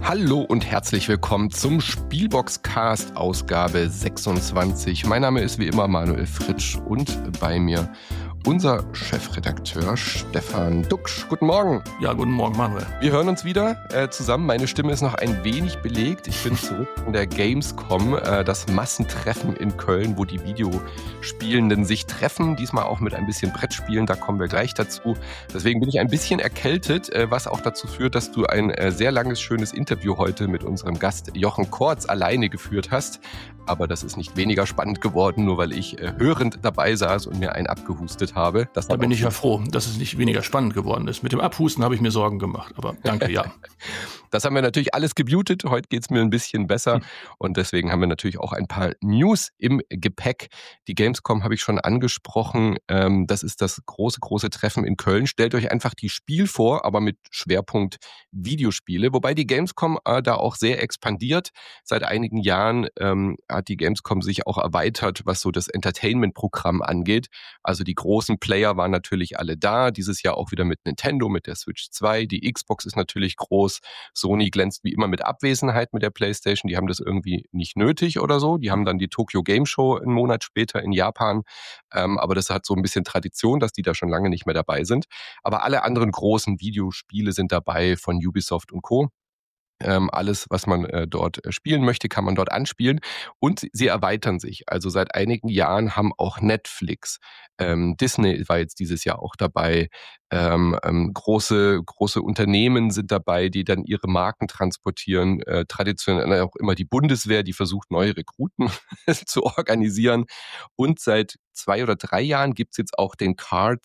Hallo und herzlich willkommen zum Spielbox-Cast Ausgabe 26. Mein Name ist wie immer Manuel Fritsch und bei mir unser Chefredakteur Stefan Duxch. Guten Morgen. Ja, guten Morgen, Manuel. Wir hören uns wieder zusammen. Meine Stimme ist noch ein wenig belegt. Ich bin zurück von der Gamescom, das Massentreffen in Köln, wo die Videospielenden sich treffen. Diesmal auch mit ein bisschen Brettspielen, da kommen wir gleich dazu. Deswegen bin ich ein bisschen erkältet, was auch dazu führt, dass du ein sehr langes, schönes Interview heute mit unserem Gast Jochen Kortz alleine geführt hast. Aber das ist nicht weniger spannend geworden, nur weil ich hörend dabei saß und mir einen abgehustet habe. Da bin ich ja froh, dass es nicht weniger spannend geworden ist. Mit dem Abhusten habe ich mir Sorgen gemacht, aber danke, ja. Das haben wir natürlich alles gemutet. Heute geht es mir ein bisschen besser und deswegen haben wir natürlich auch ein paar News im Gepäck. Die Gamescom habe ich schon angesprochen. Das ist das große Treffen in Köln. Stellt euch einfach die Spiel vor, aber mit Schwerpunkt Videospiele. Wobei die Gamescom da auch sehr expandiert. Seit einigen Jahren hat die Gamescom sich auch erweitert, was so das Entertainment-Programm angeht. Also die großen Player waren natürlich alle da. Dieses Jahr auch wieder mit Nintendo, mit der Switch 2. Die Xbox ist natürlich groß. Sony glänzt wie immer mit Abwesenheit mit der PlayStation. Die haben das irgendwie nicht nötig oder so. Die haben dann die Tokyo Game Show einen Monat später in Japan. Aber das hat so ein bisschen Tradition, dass die da schon lange nicht mehr dabei sind. Aber alle anderen großen Videospiele sind dabei von Ubisoft und Co. Alles, was man dort spielen möchte, kann man dort anspielen. Und sie erweitern sich. Also seit einigen Jahren haben auch Netflix, Disney war jetzt dieses Jahr auch dabei, große Unternehmen sind dabei, die dann ihre Marken transportieren. Traditionell auch immer die Bundeswehr, die versucht, neue Rekruten zu organisieren. Und seit 2 oder 3 Jahren gibt's jetzt auch den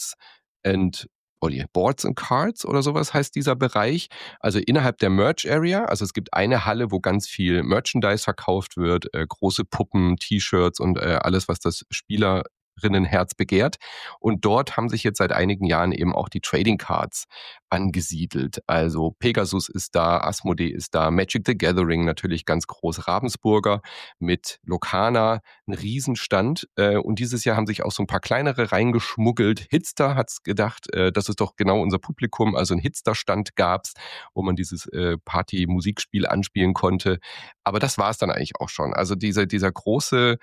Boards and Cards oder sowas heißt dieser Bereich. Also innerhalb der Merch Area. Also es gibt eine Halle, wo ganz viel Merchandise verkauft wird, große Puppen, T-Shirts und alles, was das Spielerinnenherz begehrt. Und dort haben sich jetzt seit einigen Jahren eben auch die Trading Cards angesiedelt. Also Pegasus ist da, Asmodee ist da, Magic the Gathering natürlich ganz groß, Ravensburger mit Locana, ein Riesenstand. Und dieses Jahr haben sich auch so ein paar kleinere reingeschmuggelt. Hitster hat's gedacht, das ist doch genau unser Publikum. Also ein Hitster-Stand gab's, wo man dieses Party-Musikspiel anspielen konnte. Aber das war's dann eigentlich auch schon. Also dieser große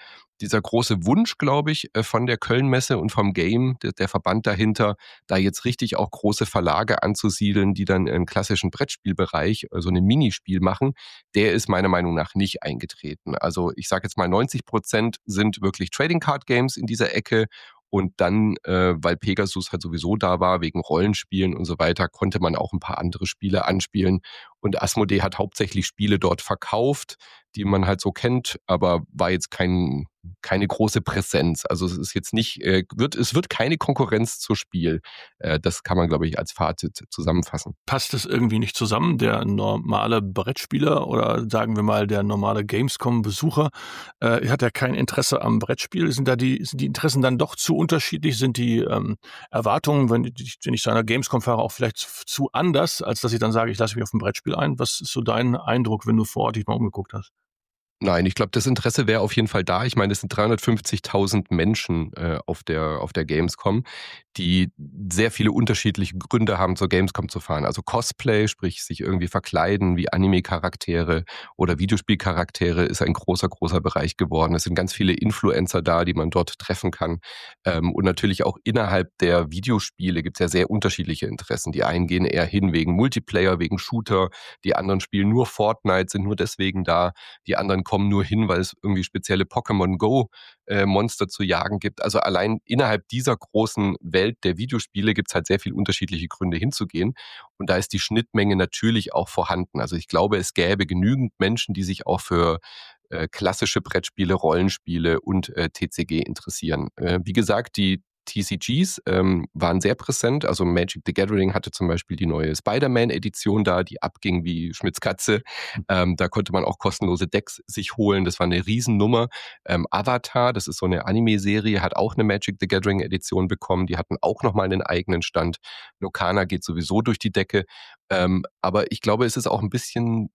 Wunsch, glaube ich, von der Köln-Messe und vom Game, der Verband dahinter, da jetzt richtig auch große Verlage anzusiedeln, die dann im klassischen Brettspielbereich so ein Minispiel machen, der ist meiner Meinung nach nicht eingetreten. Also ich sage jetzt mal 90% sind wirklich Trading Card Games in dieser Ecke. Und dann, weil Pegasus halt sowieso da war, wegen Rollenspielen und so weiter, konnte man auch ein paar andere Spiele anspielen. Und Asmodee hat hauptsächlich Spiele dort verkauft, die man halt so kennt, aber war jetzt keine große Präsenz. Also es ist jetzt nicht, es wird keine Konkurrenz zur Spiel. Das kann man, glaube ich, als Fazit zusammenfassen. Passt es irgendwie nicht zusammen? Der normale Brettspieler oder sagen wir mal der normale Gamescom-Besucher hat ja kein Interesse am Brettspiel. Sind die Interessen dann doch zu unterschiedlich? Sind die Erwartungen, wenn ich zu einer Gamescom fahre, auch vielleicht zu anders, als dass ich dann sage, ich lasse mich auf ein Brettspiel ein? Was ist so dein Eindruck, wenn du vor Ort dich mal umgeguckt hast? Nein, ich glaube, das Interesse wäre auf jeden Fall da. Ich meine, es sind 350.000 Menschen auf der Gamescom, die sehr viele unterschiedliche Gründe haben, zur Gamescom zu fahren. Also Cosplay, sprich sich irgendwie verkleiden wie Anime-Charaktere oder Videospielcharaktere, ist ein großer Bereich geworden. Es sind ganz viele Influencer da, die man dort treffen kann. Und natürlich auch innerhalb der Videospiele gibt es ja sehr unterschiedliche Interessen. Die einen gehen eher hin wegen Multiplayer, wegen Shooter. Die anderen spielen nur Fortnite, sind nur deswegen da. Die anderen kommen nur hin, weil es irgendwie spezielle Pokémon Go Monster zu jagen gibt. Also allein innerhalb dieser großen Welt der Videospiele gibt es halt sehr viele unterschiedliche Gründe hinzugehen. Und da ist die Schnittmenge natürlich auch vorhanden. Also ich glaube, es gäbe genügend Menschen, die sich auch für klassische Brettspiele, Rollenspiele und TCG interessieren. Wie gesagt, die TCGs waren sehr präsent. Also Magic the Gathering hatte zum Beispiel die neue Spider-Man-Edition da, die abging wie Schmitz Katze. Da konnte man auch kostenlose Decks sich holen. Das war eine Riesennummer. Avatar, das ist so eine Anime-Serie, hat auch eine Magic the Gathering-Edition bekommen. Die hatten auch nochmal einen eigenen Stand. Locana geht sowieso durch die Decke. Aber ich glaube, es ist auch ein bisschen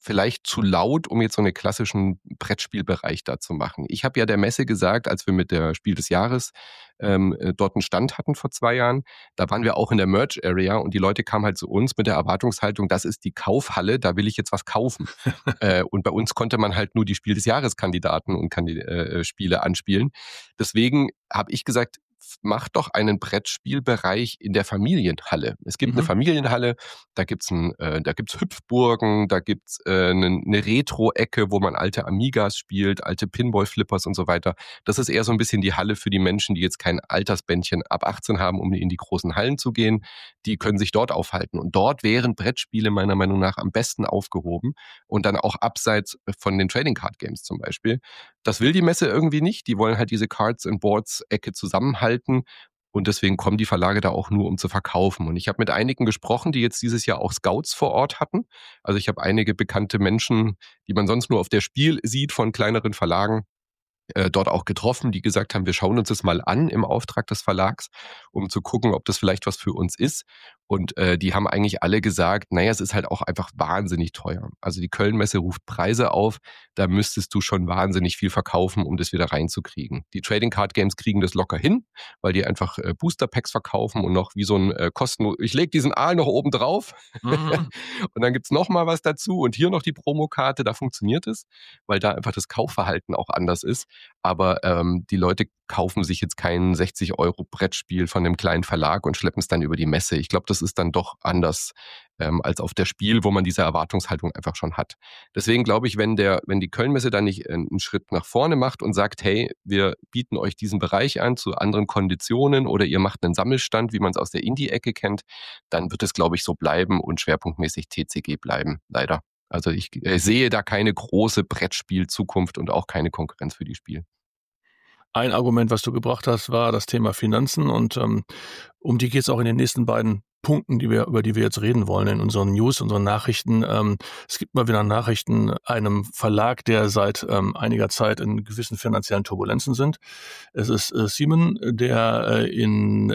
vielleicht zu laut, um jetzt so einen klassischen Brettspielbereich da zu machen. Ich habe ja der Messe gesagt, als wir mit der Spiel des Jahres dort einen Stand hatten vor 2 Jahren, da waren wir auch in der Merch-Area und die Leute kamen halt zu uns mit der Erwartungshaltung, das ist die Kaufhalle, da will ich jetzt was kaufen. Und bei uns konnte man halt nur die Spiel des Jahres-Kandidaten und Spiele anspielen. Deswegen habe ich gesagt, macht doch einen Brettspielbereich in der Familienhalle. Es gibt eine Familienhalle, da gibt's Hüpfburgen, da gibt's eine Retro-Ecke, wo man alte Amigas spielt, alte Pinball-Flippers und so weiter. Das ist eher so ein bisschen die Halle für die Menschen, die jetzt kein Altersbändchen ab 18 haben, um in die großen Hallen zu gehen. Die können sich dort aufhalten. Und dort wären Brettspiele meiner Meinung nach am besten aufgehoben und dann auch abseits von den Trading Card Games zum Beispiel. Das will die Messe irgendwie nicht. Die wollen halt diese Cards and Boards Ecke zusammenhalten. Und deswegen kommen die Verlage da auch nur, um zu verkaufen. Und ich habe mit einigen gesprochen, die jetzt dieses Jahr auch Scouts vor Ort hatten. Also ich habe einige bekannte Menschen, die man sonst nur auf der Spiel sieht von kleineren Verlagen, dort auch getroffen, die gesagt haben, wir schauen uns das mal an im Auftrag des Verlags, um zu gucken, ob das vielleicht was für uns ist. Und die haben eigentlich alle gesagt, naja, es ist halt auch einfach wahnsinnig teuer. Also die Köln-Messe ruft Preise auf, da müsstest du schon wahnsinnig viel verkaufen, um das wieder reinzukriegen. Die Trading Card Games kriegen das locker hin, weil die einfach Booster Packs verkaufen und noch wie so ein kostenlos, ich lege diesen Aal noch oben drauf und dann gibt's noch mal was dazu und hier noch die Promokarte, da funktioniert es, weil da einfach das Kaufverhalten auch anders ist. Aber die Leute kaufen sich jetzt kein 60 € Brettspiel von einem kleinen Verlag und schleppen es dann über die Messe. Ich glaube, das ist dann doch anders als auf der Spiel, wo man diese Erwartungshaltung einfach schon hat. Deswegen glaube ich, wenn die Köln-Messe dann nicht einen Schritt nach vorne macht und sagt, hey, wir bieten euch diesen Bereich an zu anderen Konditionen oder ihr macht einen Sammelstand, wie man es aus der Indie-Ecke kennt, dann wird es, glaube ich, so bleiben und schwerpunktmäßig TCG bleiben, leider. Also ich sehe da keine große Brettspiel-Zukunft und auch keine Konkurrenz für die Spiel. Ein Argument, was du gebracht hast, war das Thema Finanzen und um die geht es auch in den nächsten beiden Punkten, über die wir jetzt reden wollen in unseren News, unseren Nachrichten. Es gibt mal wieder Nachrichten einem Verlag, der seit einiger Zeit in gewissen finanziellen Turbulenzen sind. Es ist Simon, der in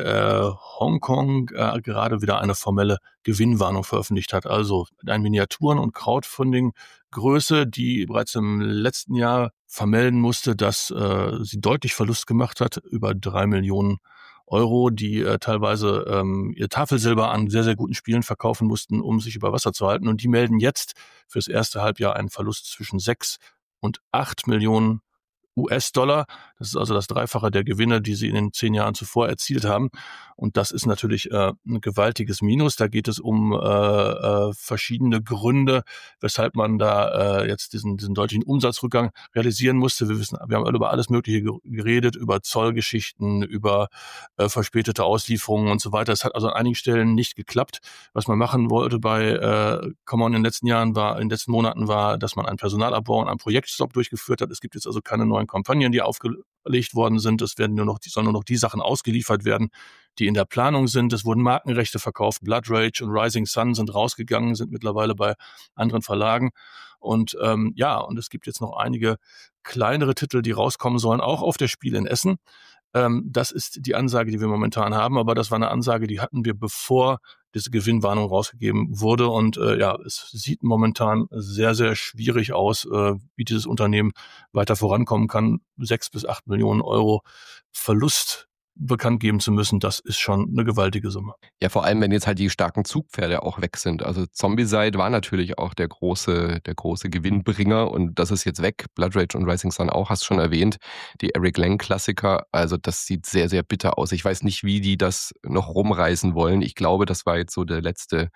Hongkong gerade wieder eine formelle Gewinnwarnung veröffentlicht hat. Also ein Miniaturen- und Crowdfunding-Größe, die bereits im letzten Jahr vermelden musste, dass sie deutlich Verlust gemacht hat, über 3 Millionen Euro, die teilweise ihr Tafelsilber an sehr, sehr guten Spielen verkaufen mussten, um sich über Wasser zu halten. Und die melden jetzt fürs erste Halbjahr einen Verlust zwischen 6 und 8 Millionen US-Dollar. Das ist also das Dreifache der Gewinne, die sie in den 10 Jahren zuvor erzielt haben. Und das ist natürlich ein gewaltiges Minus. Da geht es um verschiedene Gründe, weshalb man da jetzt diesen deutlichen Umsatzrückgang realisieren musste. Wir haben über alles Mögliche geredet, über Zollgeschichten, über verspätete Auslieferungen und so weiter. Es hat also an einigen Stellen nicht geklappt. Was man machen wollte bei Common in den letzten Monaten war, dass man einen Personalabbau und einen Projektstopp durchgeführt hat. Es gibt jetzt also keine neuen Kampagnen, die aufgelegt worden sind. Es werden sollen nur noch die Sachen ausgeliefert werden, die in der Planung sind. Es wurden Markenrechte verkauft. Blood Rage und Rising Sun sind rausgegangen, sind mittlerweile bei anderen Verlagen. Und und es gibt jetzt noch einige kleinere Titel, die rauskommen sollen, auch auf der Spiel in Essen. Das ist die Ansage, die wir momentan haben. Aber das war eine Ansage, die hatten wir, bevor diese Gewinnwarnung rausgegeben wurde. Und es sieht momentan sehr, sehr schwierig aus, wie dieses Unternehmen weiter vorankommen kann. 6 bis 8 Millionen Euro Verlust bekannt geben zu müssen, das ist schon eine gewaltige Summe. Ja, vor allem, wenn jetzt halt die starken Zugpferde auch weg sind. Also Zombicide war natürlich auch der große Gewinnbringer und das ist jetzt weg. Blood Rage und Rising Sun auch, hast du schon erwähnt. Die Eric Lang Klassiker, also das sieht sehr, sehr bitter aus. Ich weiß nicht, wie die das noch rumreißen wollen. Ich glaube, das war jetzt so die letzte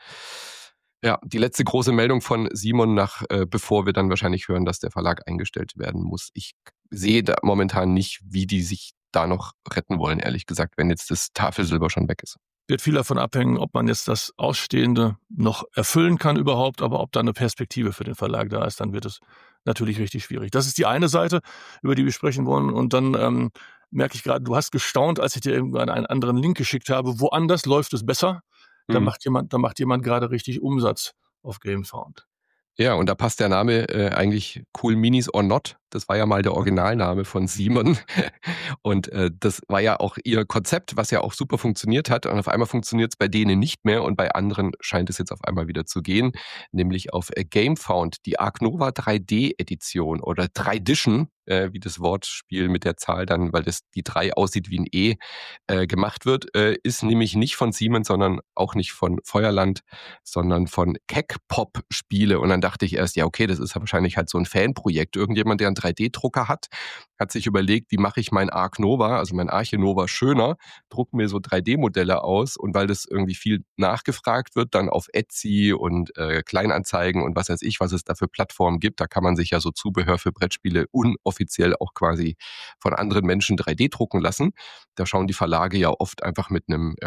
große Meldung von Simon bevor wir dann wahrscheinlich hören, dass der Verlag eingestellt werden muss. Ich sehe da momentan nicht, wie die sich da noch retten wollen, ehrlich gesagt, wenn jetzt das Tafelsilber schon weg ist. Wird viel davon abhängen, ob man jetzt das Ausstehende noch erfüllen kann überhaupt, aber ob da eine Perspektive für den Verlag da ist, dann wird es natürlich richtig schwierig. Das ist die eine Seite, über die wir sprechen wollen. Und dann merke ich gerade, du hast gestaunt, als ich dir irgendwann einen anderen Link geschickt habe. Woanders läuft es besser. Da macht jemand gerade richtig Umsatz auf GameFound. Ja, und da passt der Name eigentlich Cool Minis or Not Das war ja mal der Originalname von Simon. Und das war ja auch ihr Konzept, was ja auch super funktioniert hat. Und auf einmal funktioniert es bei denen nicht mehr und bei anderen scheint es jetzt auf einmal wieder zu gehen. Nämlich auf GameFound, die Ark Nova 3D-Edition oder 3Edition, wie das Wortspiel mit der Zahl dann, weil das die 3 aussieht wie ein E, gemacht wird, ist nämlich nicht von Siemens, sondern auch nicht von Feuerland, sondern von Keck-Pop Spiele. Und dann dachte ich erst, ja okay, das ist ja wahrscheinlich halt so ein Fanprojekt. Irgendjemand, der einen 3D-Drucker hat sich überlegt, wie mache ich mein Ark Nova, also mein Arche Nova schöner, druck mir so 3D-Modelle aus und weil das irgendwie viel nachgefragt wird, dann auf Etsy und Kleinanzeigen und was weiß ich, was es da für Plattformen gibt, da kann man sich ja so Zubehör für Brettspiele unoffiziell auch quasi von anderen Menschen 3D drucken lassen. Da schauen die Verlage ja oft einfach mit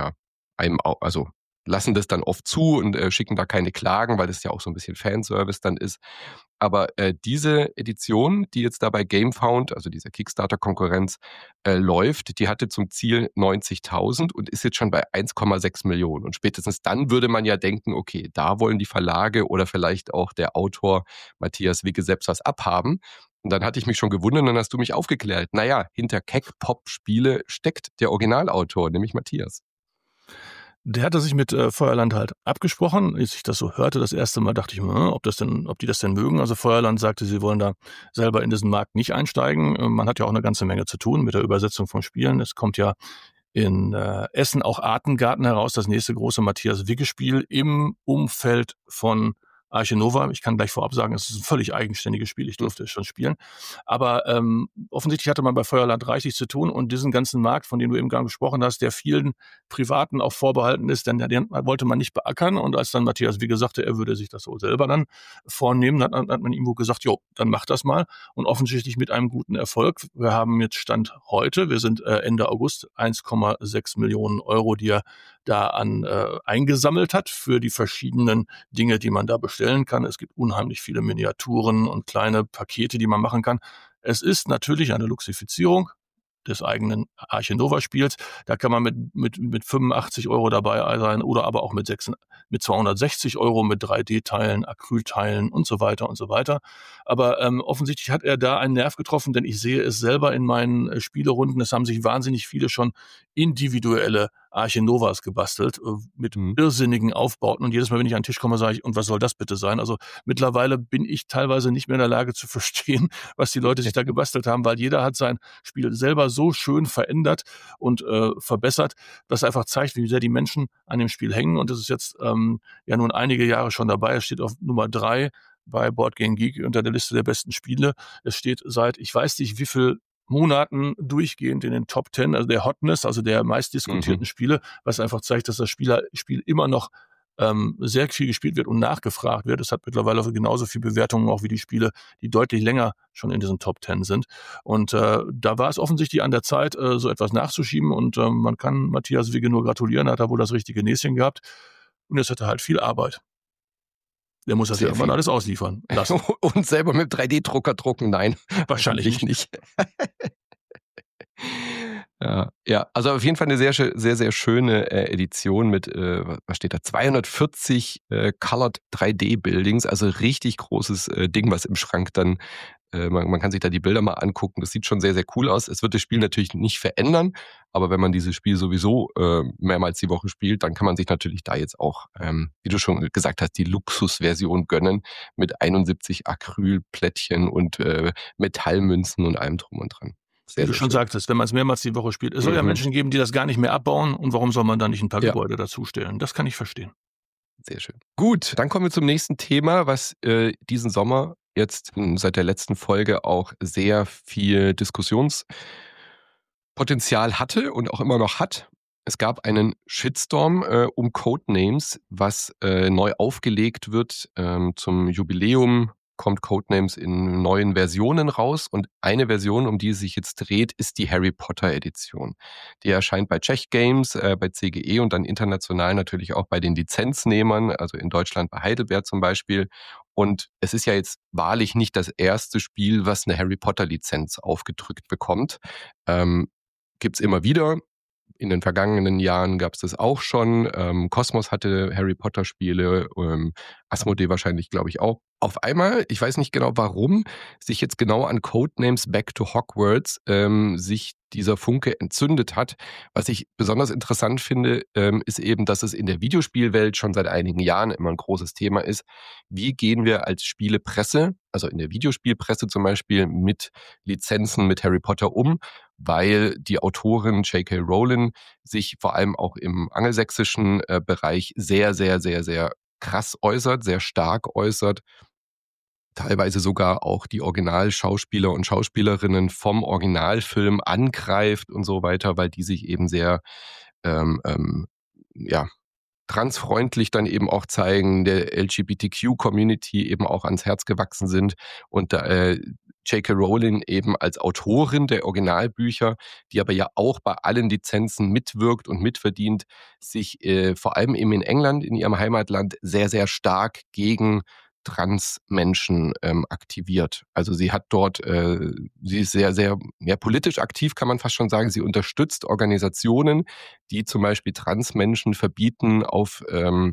also lassen das dann oft zu und schicken da keine Klagen, weil das ja auch so ein bisschen Fanservice dann ist. Aber diese Edition, die jetzt da bei GameFound, also dieser Kickstarter-Konkurrenz, läuft, die hatte zum Ziel 90.000 und ist jetzt schon bei 1,6 Millionen. Und spätestens dann würde man ja denken, okay, da wollen die Verlage oder vielleicht auch der Autor Matthias Wigge selbst was abhaben. Und dann hatte ich mich schon gewundert und dann hast du mich aufgeklärt. Naja, hinter Keck-Pop-Spiele steckt der Originalautor, nämlich Matthias. Der hatte sich mit Feuerland halt abgesprochen. Als ich das so hörte, das erste Mal dachte ich mir, ob die das denn mögen. Also Feuerland sagte, sie wollen da selber in diesen Markt nicht einsteigen. Man hat ja auch eine ganze Menge zu tun mit der Übersetzung von Spielen. Es kommt ja in Essen auch Artengarten heraus, das nächste große Matthias Wigge-Spiel im Umfeld von Arche Nova. Ich kann gleich vorab sagen, es ist ein völlig eigenständiges Spiel. Ich durfte es schon spielen. Aber offensichtlich hatte man bei Feuerland reichlich zu tun und diesen ganzen Markt, von dem du eben gerade gesprochen hast, der vielen Privaten auch vorbehalten ist, denn den wollte man nicht beackern. Und als dann Matthias Wigge sagte, er würde sich das so selber dann vornehmen, hat man ihm wohl gesagt, jo, dann mach das mal. Und offensichtlich mit einem guten Erfolg. Wir haben jetzt Stand heute, wir sind Ende August, 1,6 Millionen Euro, die er da eingesammelt hat für die verschiedenen Dinge, die man da bestellen kann. Es gibt unheimlich viele Miniaturen und kleine Pakete, die man machen kann. Es ist natürlich eine Luxifizierung des eigenen Arche Nova Spiels. Da kann man mit 85 Euro dabei sein oder aber auch mit 260 Euro mit 3D-Teilen, Acrylteilen und so weiter und so weiter. Aber offensichtlich hat er da einen Nerv getroffen, denn ich sehe es selber in meinen Spielerunden. Es haben sich wahnsinnig viele schon individuelle Arche Novas gebastelt mit irrsinnigen Aufbauten. Und jedes Mal, wenn ich an den Tisch komme, sage ich, und was soll das bitte sein? Also mittlerweile bin ich teilweise nicht mehr in der Lage zu verstehen, was die Leute sich da gebastelt haben, weil jeder hat sein Spiel selber so schön verändert und verbessert, was einfach zeigt, wie sehr die Menschen an dem Spiel hängen. Und das ist jetzt ja nun einige Jahre schon dabei. Es steht auf Nummer 3 bei Board Game Geek unter der Liste der besten Spiele. Es steht seit, ich weiß nicht, wie viel Monaten durchgehend in den Top 10, also der Hotness, also der meistdiskutierten Spiele, was einfach zeigt, dass das Spiel immer noch sehr viel gespielt wird und nachgefragt wird. Es hat mittlerweile genauso viel Bewertungen auch wie die Spiele, die deutlich länger schon in diesen Top 10 sind. Und da war es offensichtlich an der Zeit, so etwas nachzuschieben. Und man kann Matthias Wigge nur gratulieren, hat er wohl das richtige Näschen gehabt. Und jetzt hat er halt viel Arbeit. Der muss das ja irgendwann alles ausliefern lassen. Und selber mit 3D-Drucker drucken? Nein, wahrscheinlich nicht. Ja, also auf jeden Fall eine sehr, sehr, sehr schöne Edition mit, was steht da, 240 Colored 3D-Buildings, also richtig großes Ding, was im Schrank dann, man kann sich da die Bilder mal angucken, das sieht schon sehr, sehr cool aus. Es wird das Spiel natürlich nicht verändern, aber wenn man dieses Spiel sowieso mehrmals die Woche spielt, dann kann man sich natürlich da jetzt auch, wie du schon gesagt hast, die Luxusversion gönnen mit 71 Acrylplättchen und Metallmünzen und allem drum und dran. Wie du schon sagtest, wenn man es mehrmals die Woche spielt. Es soll ja Menschen geben, die das gar nicht mehr abbauen. Und warum soll man da nicht ein paar Gebäude dazustellen? Das kann ich verstehen. Sehr schön. Gut, dann kommen wir zum nächsten Thema, was diesen Sommer jetzt seit der letzten Folge auch sehr viel Diskussionspotenzial hatte und auch immer noch hat. Es gab einen Shitstorm um Codenames, was neu aufgelegt wird zum Jubiläum. Kommt Codenames in neuen Versionen raus und eine Version, um die es sich jetzt dreht, ist die Harry Potter Edition. Die erscheint bei Czech Games, bei CGE und dann international natürlich auch bei den Lizenznehmern, also in Deutschland bei Heidelberg zum Beispiel. Und es ist ja jetzt wahrlich nicht das erste Spiel, was eine Harry Potter Lizenz aufgedrückt bekommt. Gibt's immer wieder. In den vergangenen Jahren gab es das auch schon. Kosmos hatte Harry Potter Spiele, Asmodee wahrscheinlich, glaube ich, auch. auf einmal, ich weiß nicht genau warum, sich jetzt genau an Codenames Back to Hogwarts sich dieser Funke entzündet hat. Was ich besonders interessant finde, ist eben, dass es in der Videospielwelt schon seit einigen Jahren immer ein großes Thema ist. Wie gehen wir als Spielepresse, also in der Videospielpresse zum Beispiel, mit Lizenzen mit Harry Potter um? Weil die Autorin J.K. Rowling sich vor allem auch im angelsächsischen Bereich sehr, sehr, sehr, sehr krass äußert, sehr stark äußert, teilweise sogar auch die Originalschauspieler und Schauspielerinnen vom Originalfilm angreift und so weiter, weil die sich eben sehr ähm, ähm, ja, transfreundlich dann eben auch zeigen, der LGBTQ-Community eben auch ans Herz gewachsen sind und J.K. Rowling eben als Autorin der Originalbücher, die aber ja auch bei allen Lizenzen mitwirkt und mitverdient, sich vor allem eben in England, in ihrem Heimatland, sehr, sehr stark gegen Transmenschen aktiviert. Also sie hat dort, sie ist sehr, sehr politisch aktiv, kann man fast schon sagen. Sie unterstützt Organisationen, die zum Beispiel Transmenschen verbieten, auf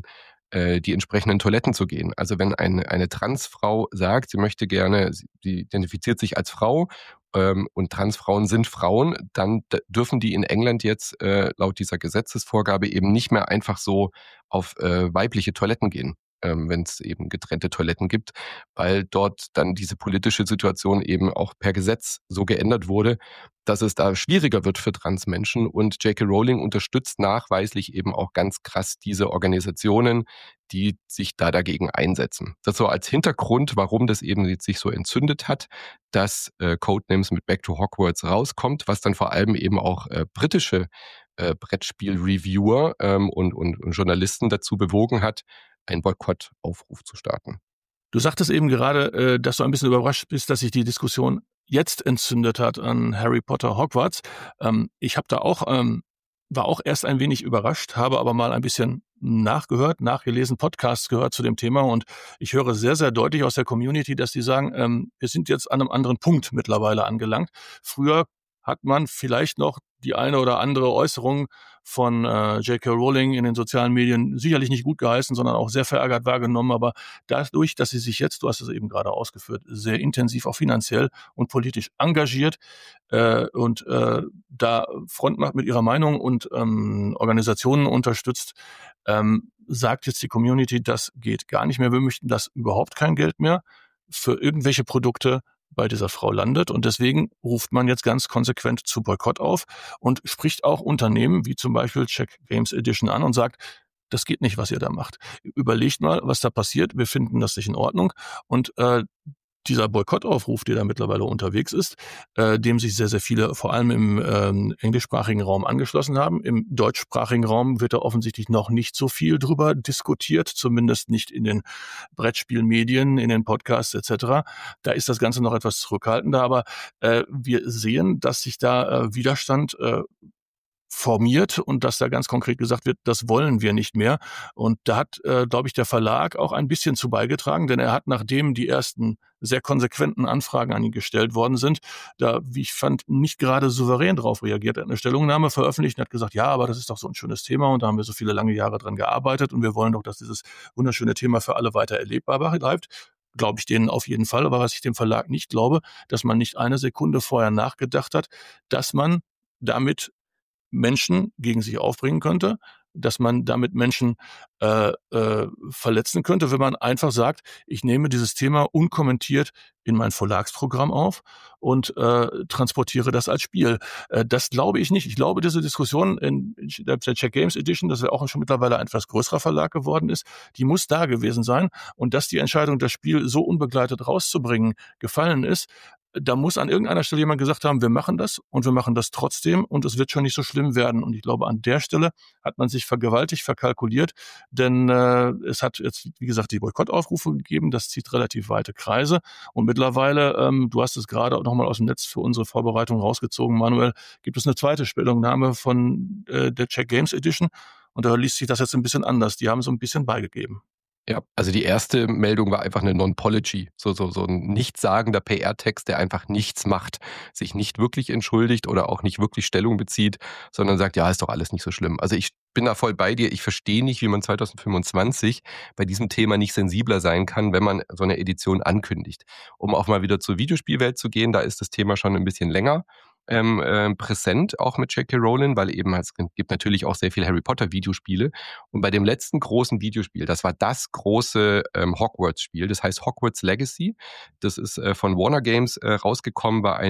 die entsprechenden Toiletten zu gehen. Also wenn eine Transfrau sagt, sie möchte gerne, sie identifiziert sich als Frau und Transfrauen sind Frauen, dann dürfen die in England jetzt laut dieser Gesetzesvorgabe eben nicht mehr einfach so auf weibliche Toiletten gehen, wenn es eben getrennte Toiletten gibt, weil dort dann diese politische Situation eben auch per Gesetz so geändert wurde, dass es da schwieriger wird für Transmenschen. Und J.K. Rowling unterstützt nachweislich eben auch ganz krass diese Organisationen, die sich da dagegen einsetzen. Das so als Hintergrund, warum das eben jetzt sich so entzündet hat, dass Codenames mit Back to Hogwarts rauskommt, was dann vor allem eben auch britische Brettspiel-Reviewer und Journalisten dazu bewogen hat, einen Boykottaufruf zu starten. Du sagtest eben gerade, dass du ein bisschen überrascht bist, dass sich die Diskussion jetzt entzündet hat an Harry Potter Hogwarts. Ich habe da auch, war auch erst ein wenig überrascht, habe aber mal ein bisschen nachgelesen, Podcasts gehört zu dem Thema und ich höre sehr, sehr deutlich aus der Community, dass die sagen, wir sind jetzt an einem anderen Punkt mittlerweile angelangt. Früher hat man vielleicht noch die eine oder andere Äußerung von J.K. Rowling in den sozialen Medien sicherlich nicht gut geheißen, sondern auch sehr verärgert wahrgenommen. Aber dadurch, dass sie sich jetzt, du hast es eben gerade ausgeführt, sehr intensiv auch finanziell und politisch engagiert und da Front macht mit ihrer Meinung und Organisationen unterstützt, sagt jetzt die Community, das geht gar nicht mehr. Wir möchten das überhaupt kein Geld mehr für irgendwelche Produkte bei dieser Frau landet. Und deswegen ruft man jetzt ganz konsequent zu Boykott auf und spricht auch Unternehmen wie zum Beispiel Czech Games Edition an und sagt, das geht nicht, was ihr da macht. Überlegt mal, was da passiert. Wir finden das nicht in Ordnung. Und dieser Boykottaufruf, der da mittlerweile unterwegs ist, dem sich sehr, sehr viele vor allem im englischsprachigen Raum angeschlossen haben. Im deutschsprachigen Raum wird da offensichtlich noch nicht so viel drüber diskutiert, zumindest nicht in den Brettspielmedien, in den Podcasts etc. Da ist das Ganze noch etwas zurückhaltender, aber wir sehen, dass sich da Widerstand formiert und dass da ganz konkret gesagt wird, das wollen wir nicht mehr. Und da hat, glaube ich, der Verlag auch ein bisschen zu beigetragen, denn er hat, nachdem die ersten sehr konsequenten Anfragen an ihn gestellt worden sind, da, wie ich fand, nicht gerade souverän darauf reagiert. Er hat eine Stellungnahme veröffentlicht und hat gesagt, ja, aber das ist doch so ein schönes Thema und da haben wir so viele lange Jahre dran gearbeitet und wir wollen doch, dass dieses wunderschöne Thema für alle weiter erlebbar bleibt. Glaube ich denen auf jeden Fall, aber was ich dem Verlag nicht glaube, dass man nicht eine Sekunde vorher nachgedacht hat, dass man damit Menschen gegen sich aufbringen könnte, dass man damit Menschen verletzen könnte, wenn man einfach sagt, ich nehme dieses Thema unkommentiert in mein Verlagsprogramm auf und transportiere das als Spiel. Das glaube ich nicht. Ich glaube, diese Diskussion in der Czech Games Edition, das ja auch schon mittlerweile ein etwas größerer Verlag geworden ist, die muss da gewesen sein. Und dass die Entscheidung, das Spiel so unbegleitet rauszubringen, gefallen ist, da muss an irgendeiner Stelle jemand gesagt haben, wir machen das und wir machen das trotzdem und es wird schon nicht so schlimm werden. Und ich glaube, an der Stelle hat man sich gewaltig verkalkuliert, denn es hat jetzt, wie gesagt, die Boykottaufrufe gegeben, das zieht relativ weite Kreise und mittlerweile, du hast es gerade auch nochmal aus dem Netz für unsere Vorbereitung rausgezogen, Manuel, gibt es eine zweite Stellungnahme von der Czech Games Edition und da liest sich das jetzt ein bisschen anders. Die haben so ein bisschen beigegeben. Ja, also die erste Meldung war einfach eine Non-Pology, so ein nichtssagender PR-Text, der einfach nichts macht, sich nicht wirklich entschuldigt oder auch nicht wirklich Stellung bezieht, sondern sagt, ja, ist doch alles nicht so schlimm. Also ich bin da voll bei dir. Ich verstehe nicht, wie man 2025 bei diesem Thema nicht sensibler sein kann, wenn man so eine Edition ankündigt. Um auch mal wieder zur Videospielwelt zu gehen, da ist das Thema schon ein bisschen länger präsent, auch mit J.K. Rowling, weil eben es gibt natürlich auch sehr viele Harry Potter Videospiele. Und bei dem letzten großen Videospiel, das war das große Hogwarts-Spiel, das heißt Hogwarts Legacy. Das ist von Warner Games rausgekommen, war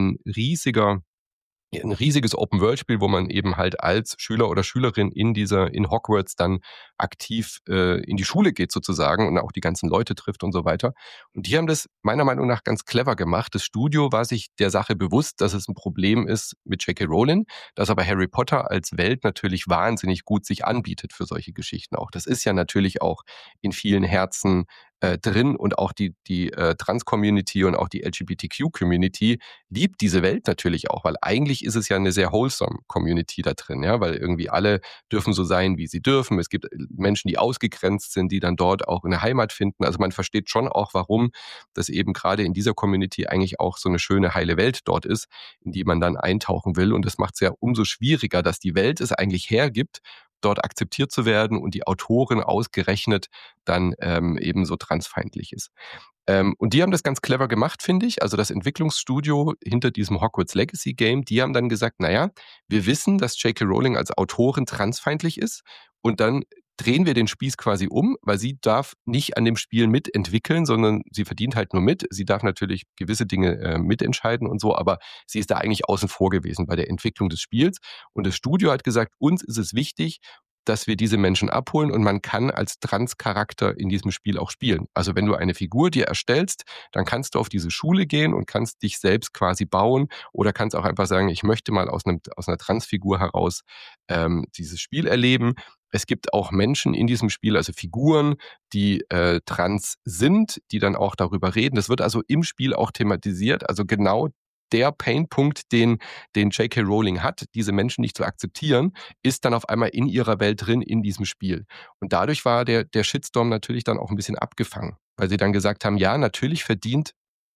ein riesiges Open-World-Spiel, wo man eben halt als Schüler oder Schülerin in Hogwarts dann aktiv in die Schule geht sozusagen und auch die ganzen Leute trifft und so weiter. Und die haben das meiner Meinung nach ganz clever gemacht. Das Studio war sich der Sache bewusst, dass es ein Problem ist mit J.K. Rowling, dass aber Harry Potter als Welt natürlich wahnsinnig gut sich anbietet für solche Geschichten auch. Das ist ja natürlich auch in vielen Herzen drin und auch die Trans-Community und auch die LGBTQ-Community liebt diese Welt natürlich auch, weil eigentlich ist es ja eine sehr wholesome Community da drin, ja, weil irgendwie alle dürfen so sein, wie sie dürfen. Es gibt Menschen, die ausgegrenzt sind, die dann dort auch eine Heimat finden. Also man versteht schon auch, warum das eben gerade in dieser Community eigentlich auch so eine schöne, heile Welt dort ist, in die man dann eintauchen will. Und das macht es ja umso schwieriger, dass die Welt es eigentlich hergibt, dort akzeptiert zu werden und die Autorin ausgerechnet dann eben so transfeindlich ist. Und die haben das ganz clever gemacht, finde ich. Also das Entwicklungsstudio hinter diesem Hogwarts Legacy Game, die haben dann gesagt, naja, wir wissen, dass J.K. Rowling als Autorin transfeindlich ist und dann drehen wir den Spieß quasi um, weil sie darf nicht an dem Spiel mitentwickeln, sondern sie verdient halt nur mit. Sie darf natürlich gewisse Dinge mitentscheiden und so, aber sie ist da eigentlich außen vor gewesen bei der Entwicklung des Spiels. Und das Studio hat gesagt, uns ist es wichtig, dass wir diese Menschen abholen und man kann als Trans-Charakter in diesem Spiel auch spielen. Also wenn du eine Figur dir erstellst, dann kannst du auf diese Schule gehen und kannst dich selbst quasi bauen oder kannst auch einfach sagen, ich möchte mal aus einer Transfigur heraus dieses Spiel erleben. Es gibt auch Menschen in diesem Spiel, also Figuren, die trans sind, die dann auch darüber reden. Das wird also im Spiel auch thematisiert. Also genau der Painpunkt, den J.K. Rowling hat, diese Menschen nicht zu akzeptieren, ist dann auf einmal in ihrer Welt drin, in diesem Spiel. Und dadurch war der Shitstorm natürlich dann auch ein bisschen abgefangen, weil sie dann gesagt haben, ja, natürlich verdient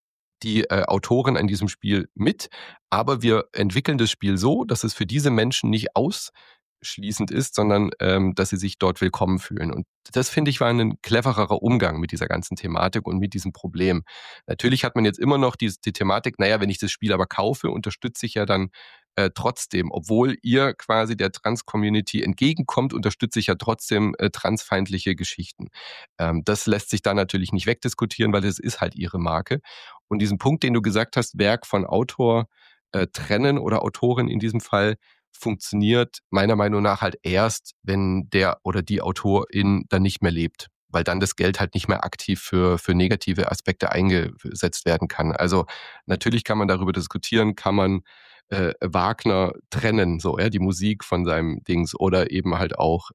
die Autorin an diesem Spiel mit, aber wir entwickeln das Spiel so, dass es für diese Menschen nicht ausschließend ist, sondern dass sie sich dort willkommen fühlen. Und das, finde ich, war ein clevererer Umgang mit dieser ganzen Thematik und mit diesem Problem. Natürlich hat man jetzt immer noch die Thematik, naja, wenn ich das Spiel aber kaufe, unterstütze ich ja dann trotzdem, obwohl ihr quasi der Trans-Community entgegenkommt, unterstütze ich ja trotzdem transfeindliche Geschichten. Das lässt sich da natürlich nicht wegdiskutieren, weil es ist halt ihre Marke. Und diesen Punkt, den du gesagt hast, Werk von Autor trennen oder Autorin in diesem Fall, funktioniert meiner Meinung nach halt erst, wenn der oder die Autorin dann nicht mehr lebt, weil dann das Geld halt nicht mehr aktiv für negative Aspekte eingesetzt werden kann. Also natürlich kann man darüber diskutieren, kann man Wagner trennen, so, ja, die Musik von seinem Dings oder eben halt auch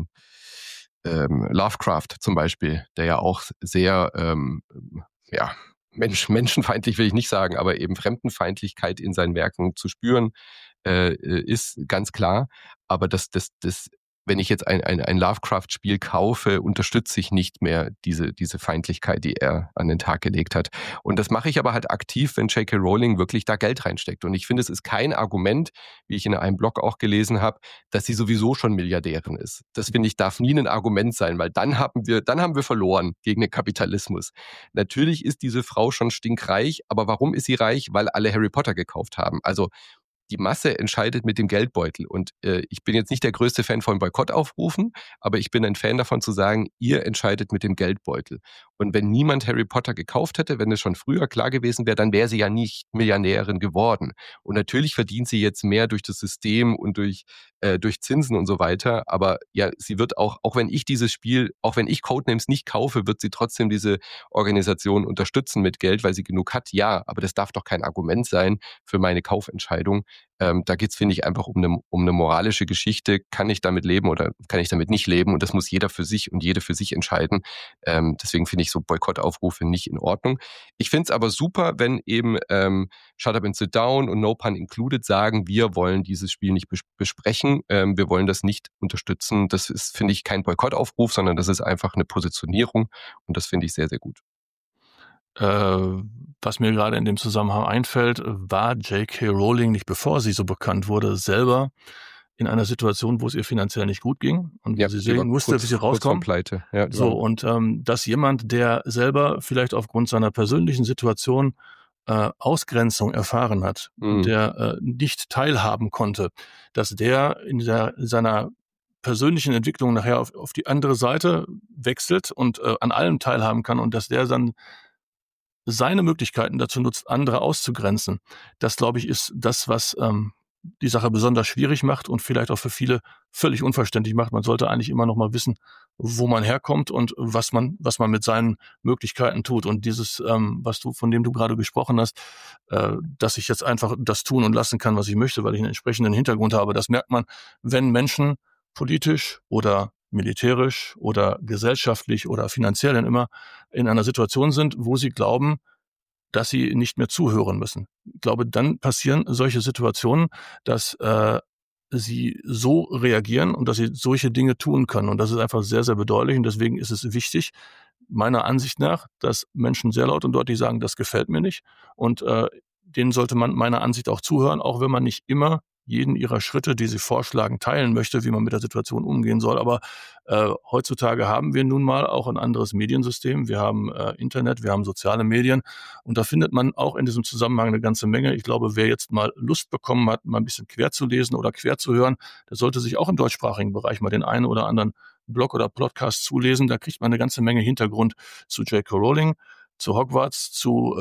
Lovecraft zum Beispiel, der ja auch sehr, ja, menschenfeindlich will ich nicht sagen, aber eben Fremdenfeindlichkeit in seinen Werken zu spüren, ist ganz klar. Aber wenn ich jetzt ein Lovecraft-Spiel kaufe, unterstütze ich nicht mehr diese Feindlichkeit, die er an den Tag gelegt hat. Und das mache ich aber halt aktiv, wenn J.K. Rowling wirklich da Geld reinsteckt. Und ich finde, es ist kein Argument, wie ich in einem Blog auch gelesen habe, dass sie sowieso schon Milliardärin ist. Das finde ich, darf nie ein Argument sein, weil dann haben wir verloren gegen den Kapitalismus. Natürlich ist diese Frau schon stinkreich, aber warum ist sie reich? Weil alle Harry Potter gekauft haben. Also die Masse entscheidet mit dem Geldbeutel. Und ich bin jetzt nicht der größte Fan von Boykottaufrufen, aber ich bin ein Fan davon zu sagen, ihr entscheidet mit dem Geldbeutel. Und wenn niemand Harry Potter gekauft hätte, wenn es schon früher klar gewesen wäre, dann wäre sie ja nicht Milliardärin geworden. Und natürlich verdient sie jetzt mehr durch das System und durch Zinsen und so weiter. Aber ja, sie wird auch wenn ich dieses Spiel, auch wenn ich Codenames nicht kaufe, wird sie trotzdem diese Organisation unterstützen mit Geld, weil sie genug hat. Ja, aber das darf doch kein Argument sein für meine Kaufentscheidung. Da geht's, finde ich, einfach um eine moralische Geschichte. Kann ich damit leben oder kann ich damit nicht leben? Und das muss jeder für sich und jede für sich entscheiden. Deswegen finde ich so Boykottaufrufe nicht in Ordnung. Ich finde es aber super, wenn eben Shut Up and Sit Down und No Pun Included sagen, wir wollen dieses Spiel nicht besprechen. Wir wollen das nicht unterstützen. Das ist, finde ich, kein Boykottaufruf, sondern das ist einfach eine Positionierung. Und das finde ich sehr, sehr gut. Was mir gerade in dem Zusammenhang einfällt, war J.K. Rowling nicht, bevor sie so bekannt wurde, selber in einer Situation, wo es ihr finanziell nicht gut ging und wo Ja, sie die war sehen musste, wie sie kurz vorm rauskommen. Pleite. Ja, So, und dass jemand, der selber vielleicht aufgrund seiner persönlichen Situation Ausgrenzung erfahren hat und mhm. der nicht teilhaben konnte, dass der in seiner persönlichen Entwicklung nachher auf die andere Seite wechselt und an allem teilhaben kann und dass der dann seine Möglichkeiten dazu nutzt, andere auszugrenzen. Das, glaube ich, ist das, was die Sache besonders schwierig macht und vielleicht auch für viele völlig unverständlich macht. Man sollte eigentlich immer noch mal wissen, wo man herkommt und was man mit seinen Möglichkeiten tut. Und dieses, von dem du gerade gesprochen hast, dass ich jetzt einfach das tun und lassen kann, was ich möchte, weil ich einen entsprechenden Hintergrund habe, das merkt man, wenn Menschen politisch oder militärisch oder gesellschaftlich oder finanziell dann immer in einer Situation sind, wo sie glauben, dass sie nicht mehr zuhören müssen. Ich glaube, dann passieren solche Situationen, dass sie so reagieren und dass sie solche Dinge tun können. Und das ist einfach sehr, sehr bedeutsam. Und deswegen ist es wichtig, meiner Ansicht nach, dass Menschen sehr laut und deutlich sagen, das gefällt mir nicht. Und denen sollte man meiner Ansicht auch zuhören, auch wenn man nicht immer jeden ihrer Schritte, die sie vorschlagen, teilen möchte, wie man mit der Situation umgehen soll. Aber heutzutage haben wir nun mal auch ein anderes Mediensystem. Wir haben Internet, wir haben soziale Medien und da findet man auch in diesem Zusammenhang eine ganze Menge. Ich glaube, wer jetzt mal Lust bekommen hat, mal ein bisschen quer zu lesen oder quer zu hören, der sollte sich auch im deutschsprachigen Bereich mal den einen oder anderen Blog oder Podcast zulesen. Da kriegt man eine ganze Menge Hintergrund zu J.K. Rowling, zu Hogwarts, zu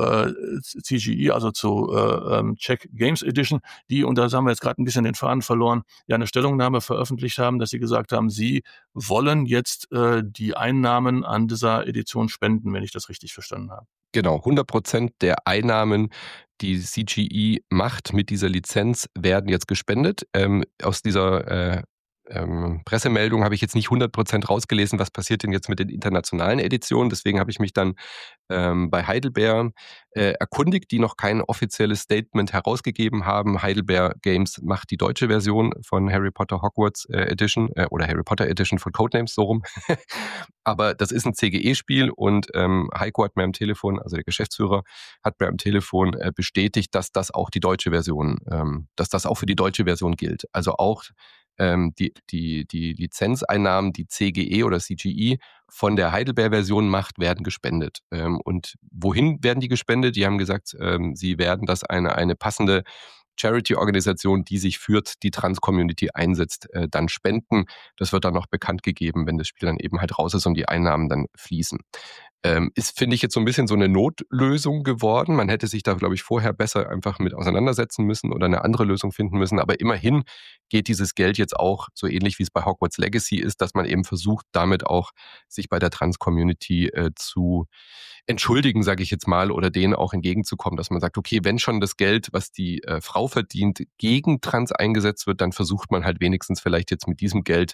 CGE, also zu Czech Games Edition, die, und da haben wir jetzt gerade ein bisschen den Faden verloren, ja eine Stellungnahme veröffentlicht haben, dass sie gesagt haben, sie wollen jetzt die Einnahmen an dieser Edition spenden, wenn ich das richtig verstanden habe. Genau, 100% der Einnahmen, die CGE macht mit dieser Lizenz, werden jetzt gespendet. Aus dieser Pressemeldung habe ich jetzt nicht 100% rausgelesen, was passiert denn jetzt mit den internationalen Editionen. Deswegen habe ich mich dann bei Heidelbeer erkundigt, die noch kein offizielles Statement herausgegeben haben. Heidelbeer Games macht die deutsche Version von Harry Potter Hogwarts Edition oder Harry Potter Edition von Codenames, so rum. Aber das ist ein CGE-Spiel und Heiko hat mir am Telefon, also der Geschäftsführer, hat mir am Telefon bestätigt, dass das auch die deutsche Version, dass das auch für die deutsche Version gilt. Also auch die Lizenzeinnahmen, die CGE oder CGE von der Heidelbeer-Version macht, werden gespendet. Und wohin werden die gespendet? Die haben gesagt, sie werden das eine passende Charity-Organisation, die sich für die Trans-Community einsetzt, dann spenden. Das wird dann noch bekannt gegeben, wenn das Spiel dann eben halt raus ist und die Einnahmen dann fließen. Ist, finde ich, jetzt so ein bisschen so eine Notlösung geworden. Man hätte sich da, glaube ich, vorher besser einfach mit auseinandersetzen müssen oder eine andere Lösung finden müssen. Aber immerhin geht dieses Geld jetzt auch so ähnlich, wie es bei Hogwarts Legacy ist, dass man eben versucht, damit auch sich bei der Trans-Community zu entschuldigen, sage ich jetzt mal, oder denen auch entgegenzukommen, dass man sagt, okay, wenn schon das Geld, was die Frau verdient, gegen Trans eingesetzt wird, dann versucht man halt wenigstens vielleicht jetzt mit diesem Geld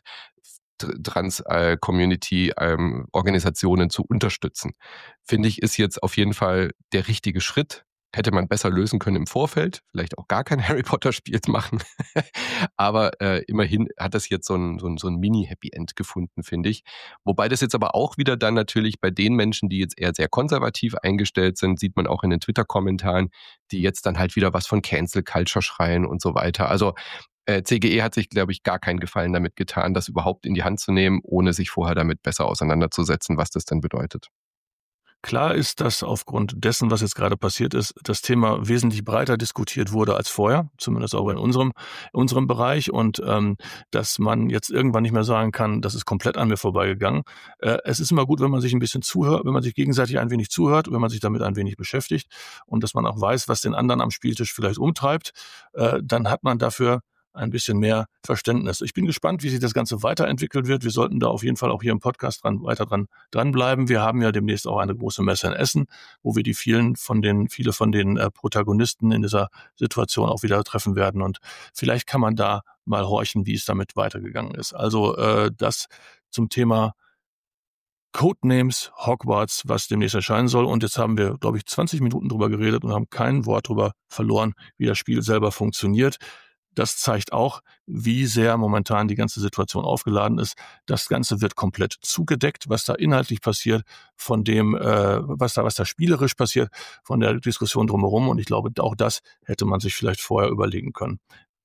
Trans-Community-Organisationen zu unterstützen. Finde ich, ist jetzt auf jeden Fall der richtige Schritt. Hätte man besser lösen können im Vorfeld, vielleicht auch gar kein Harry Potter-Spiel machen. Aber immerhin hat das jetzt so ein Mini-Happy End gefunden, finde ich. Wobei das jetzt aber auch wieder dann natürlich bei den Menschen, die jetzt eher sehr konservativ eingestellt sind, sieht man auch in den Twitter-Kommentaren, die jetzt dann halt wieder was von Cancel Culture schreien und so weiter. Also CGE hat sich, glaube ich, gar keinen Gefallen damit getan, das überhaupt in die Hand zu nehmen, ohne sich vorher damit besser auseinanderzusetzen, was das denn bedeutet. Klar ist, dass aufgrund dessen, was jetzt gerade passiert ist, das Thema wesentlich breiter diskutiert wurde als vorher, zumindest auch in unserem Bereich, und dass man jetzt irgendwann nicht mehr sagen kann, das ist komplett an mir vorbeigegangen. Es ist immer gut, wenn man sich ein bisschen zuhört, wenn man sich gegenseitig ein wenig zuhört, wenn man sich damit ein wenig beschäftigt und dass man auch weiß, was den anderen am Spieltisch vielleicht umtreibt, dann hat man dafür ein bisschen mehr Verständnis. Ich bin gespannt, wie sich das Ganze weiterentwickelt wird. Wir sollten da auf jeden Fall auch hier im Podcast weiter dranbleiben. Wir haben ja demnächst auch eine große Messe in Essen, wo wir viele von den Protagonisten in dieser Situation auch wieder treffen werden. Und vielleicht kann man da mal horchen, wie es damit weitergegangen ist. Also das zum Thema Codenames Hogwarts, was demnächst erscheinen soll. Und jetzt haben wir, glaube ich, 20 Minuten drüber geredet und haben kein Wort drüber verloren, wie das Spiel selber funktioniert. Das zeigt auch, wie sehr momentan die ganze Situation aufgeladen ist. Das Ganze wird komplett zugedeckt, was da inhaltlich passiert, von dem, was da spielerisch passiert, von der Diskussion drumherum. Und ich glaube, auch das hätte man sich vielleicht vorher überlegen können.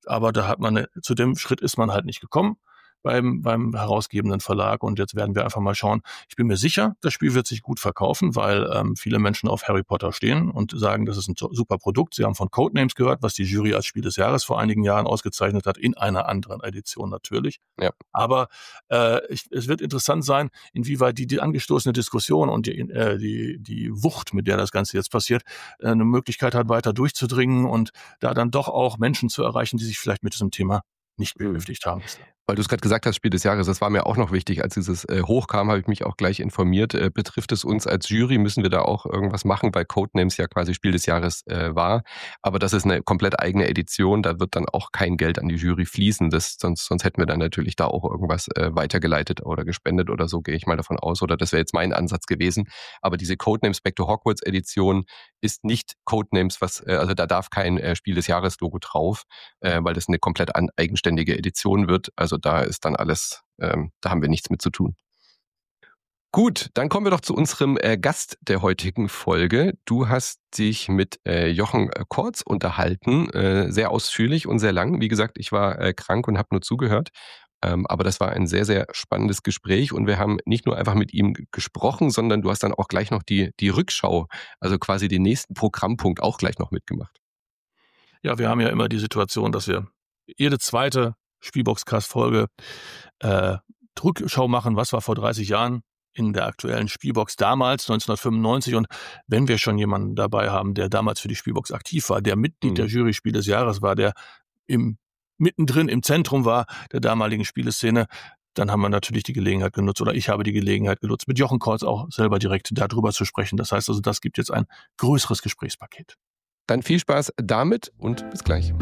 Aber zu dem Schritt ist man halt nicht gekommen beim herausgebenden Verlag. Und jetzt werden wir einfach mal schauen. Ich bin mir sicher, das Spiel wird sich gut verkaufen, weil viele Menschen auf Harry Potter stehen und sagen, das ist ein super Produkt. Sie haben von Codenames gehört, was die Jury als Spiel des Jahres vor einigen Jahren ausgezeichnet hat, in einer anderen Edition natürlich. Ja. Aber es wird interessant sein, inwieweit die angestoßene Diskussion und die Wucht, mit der das Ganze jetzt passiert, eine Möglichkeit hat, weiter durchzudringen und da dann doch auch Menschen zu erreichen, die sich vielleicht mit diesem Thema nicht beschäftigt haben. Weil du es gerade gesagt hast, Spiel des Jahres, das war mir auch noch wichtig. Als dieses hochkam, habe ich mich auch gleich informiert. Betrifft es uns als Jury, müssen wir da auch irgendwas machen, weil Codenames ja quasi Spiel des Jahres war. Aber das ist eine komplett eigene Edition, da wird dann auch kein Geld an die Jury fließen. Sonst hätten wir dann natürlich da auch irgendwas weitergeleitet oder gespendet oder so, gehe ich mal davon aus. Oder das wäre jetzt mein Ansatz gewesen. Aber diese Codenames Back to Hogwarts Edition ist nicht Codenames, also da darf kein Spiel des Jahres Logo drauf, weil das eine komplett eigenständige Edition wird. Also da ist dann alles, da haben wir nichts mit zu tun. Gut, dann kommen wir doch zu unserem Gast der heutigen Folge. Du hast dich mit Jochen Kortz unterhalten, sehr ausführlich und sehr lang. Wie gesagt, ich war krank und habe nur zugehört. Aber das war ein sehr, sehr spannendes Gespräch und wir haben nicht nur einfach mit ihm gesprochen, sondern du hast dann auch gleich noch die Rückschau, also quasi den nächsten Programmpunkt auch gleich noch mitgemacht. Ja, wir haben ja immer die Situation, dass wir jede zweite Spielboxcast-Folge Rückschau machen, was war vor 30 Jahren in der aktuellen Spielbox damals, 1995. Und wenn wir schon jemanden dabei haben, der damals für die Spielbox aktiv war, der Mitglied der Jury Spiel des Jahres war, der mittendrin im Zentrum war der damaligen Spieleszene, dann haben wir natürlich die Gelegenheit genutzt, oder ich habe die Gelegenheit genutzt, mit Jochen Kortz auch selber direkt darüber zu sprechen. Das heißt also, das gibt jetzt ein größeres Gesprächspaket. Dann viel Spaß damit und bis gleich.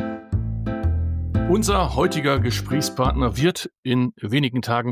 Unser heutiger Gesprächspartner wird in wenigen Tagen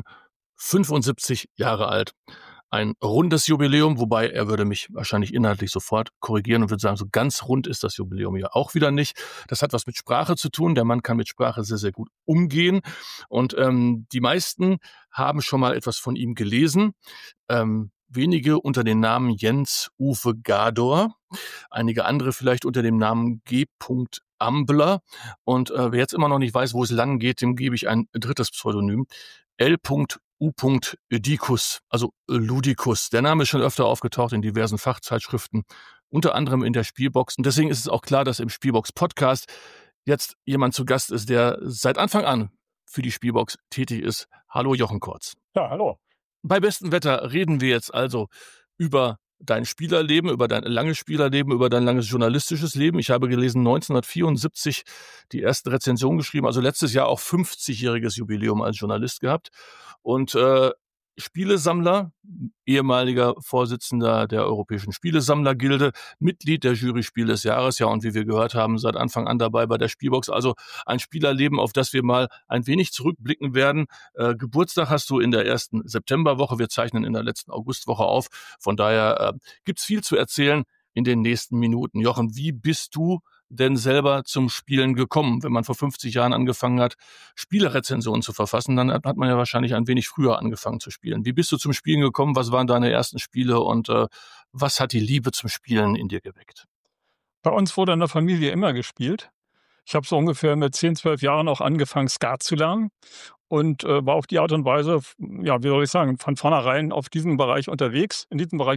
75 Jahre alt. Ein rundes Jubiläum, wobei er würde mich wahrscheinlich inhaltlich sofort korrigieren und würde sagen, so ganz rund ist das Jubiläum ja auch wieder nicht. Das hat was mit Sprache zu tun. Der Mann kann mit Sprache sehr, sehr gut umgehen. Und die meisten haben schon mal etwas von ihm gelesen. Wenige unter dem Namen Jens Uwe Gador, einige andere vielleicht unter dem Namen G. Ambler. Und wer jetzt immer noch nicht weiß, wo es lang geht, dem gebe ich ein drittes Pseudonym. L.U. Ödicus, also Ludicus. Der Name ist schon öfter aufgetaucht in diversen Fachzeitschriften, unter anderem in der Spielbox. Und deswegen ist es auch klar, dass im Spielbox-Podcast jetzt jemand zu Gast ist, der seit Anfang an für die Spielbox tätig ist. Hallo Jochen Kortz. Ja, hallo. Bei bestem Wetter reden wir jetzt also über dein Spielerleben, über dein langes Spielerleben, über dein langes journalistisches Leben. Ich habe gelesen, 1974 die erste Rezension geschrieben, also letztes Jahr auch 50-jähriges Jubiläum als Journalist gehabt. Und Spielesammler, ehemaliger Vorsitzender der Europäischen Spielesammlergilde, Mitglied der Jury Spiel des Jahres, ja, und wie wir gehört haben, seit Anfang an dabei bei der Spielbox. Also ein Spielerleben, auf das wir mal ein wenig zurückblicken werden. Geburtstag hast du in der ersten Septemberwoche. Wir zeichnen in der letzten Augustwoche auf. Von daher gibt's viel zu erzählen in den nächsten Minuten. Jochen, wie bist du denn selber zum Spielen gekommen? Wenn man vor 50 Jahren angefangen hat, Spielerezensionen zu verfassen, dann hat man ja wahrscheinlich ein wenig früher angefangen zu spielen. Wie bist du zum Spielen gekommen? Was waren deine ersten Spiele und was hat die Liebe zum Spielen in dir geweckt? Bei uns wurde in der Familie immer gespielt. Ich habe so ungefähr mit 10, 12 Jahren auch angefangen, Skat zu lernen und war auf die Art und Weise, ja, wie soll ich sagen, von vornherein in diesem Bereich unterwegs.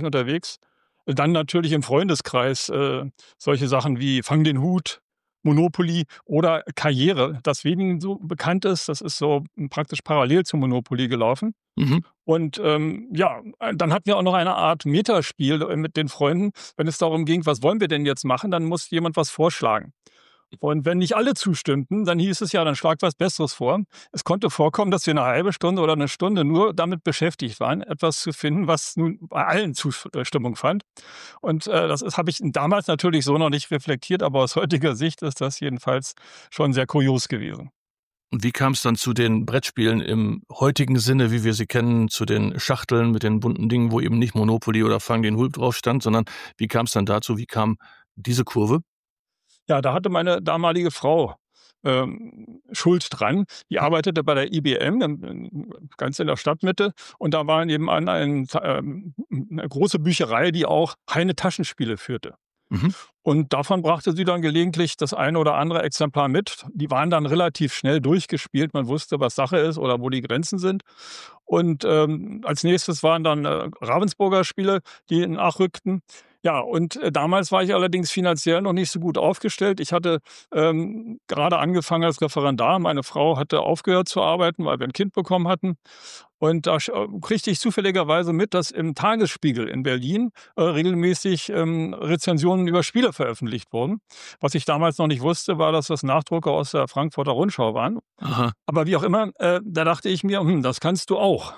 Dann natürlich im Freundeskreis solche Sachen wie Fang den Hut, Monopoly oder Karriere, das wenigen so bekannt ist. Das ist so praktisch parallel zum Monopoly gelaufen. Mhm. Und dann hatten wir auch noch eine Art Metaspiel mit den Freunden. Wenn es darum ging, was wollen wir denn jetzt machen, dann muss jemand was vorschlagen. Und wenn nicht alle zustimmten, dann hieß es ja, dann schlag was Besseres vor. Es konnte vorkommen, dass wir eine halbe Stunde oder eine Stunde nur damit beschäftigt waren, etwas zu finden, was nun bei allen Zustimmung fand. Und das habe ich damals natürlich so noch nicht reflektiert, aber aus heutiger Sicht ist das jedenfalls schon sehr kurios gewesen. Und wie kam es dann zu den Brettspielen im heutigen Sinne, wie wir sie kennen, zu den Schachteln mit den bunten Dingen, wo eben nicht Monopoly oder Fang den Hut drauf stand, sondern wie kam es dann dazu? Wie kam diese Kurve? Ja, da hatte meine damalige Frau Schuld dran. Die arbeitete bei der IBM, ganz in der Stadtmitte. Und da war nebenan eine große Bücherei, die auch reine Taschenspiele führte. Mhm. Und davon brachte sie dann gelegentlich das eine oder andere Exemplar mit. Die waren dann relativ schnell durchgespielt. Man wusste, was Sache ist oder wo die Grenzen sind. Und als nächstes waren dann Ravensburger Spiele, die nachrückten. Ja, und damals war ich allerdings finanziell noch nicht so gut aufgestellt. Ich hatte gerade angefangen als Referendar. Meine Frau hatte aufgehört zu arbeiten, weil wir ein Kind bekommen hatten. Und da kriegte ich zufälligerweise mit, dass im Tagesspiegel in Berlin regelmäßig Rezensionen über Spiele veröffentlicht wurden. Was ich damals noch nicht wusste, war, dass das Nachdrucke aus der Frankfurter Rundschau waren. Aha. Aber wie auch immer, da dachte ich mir, das kannst du auch.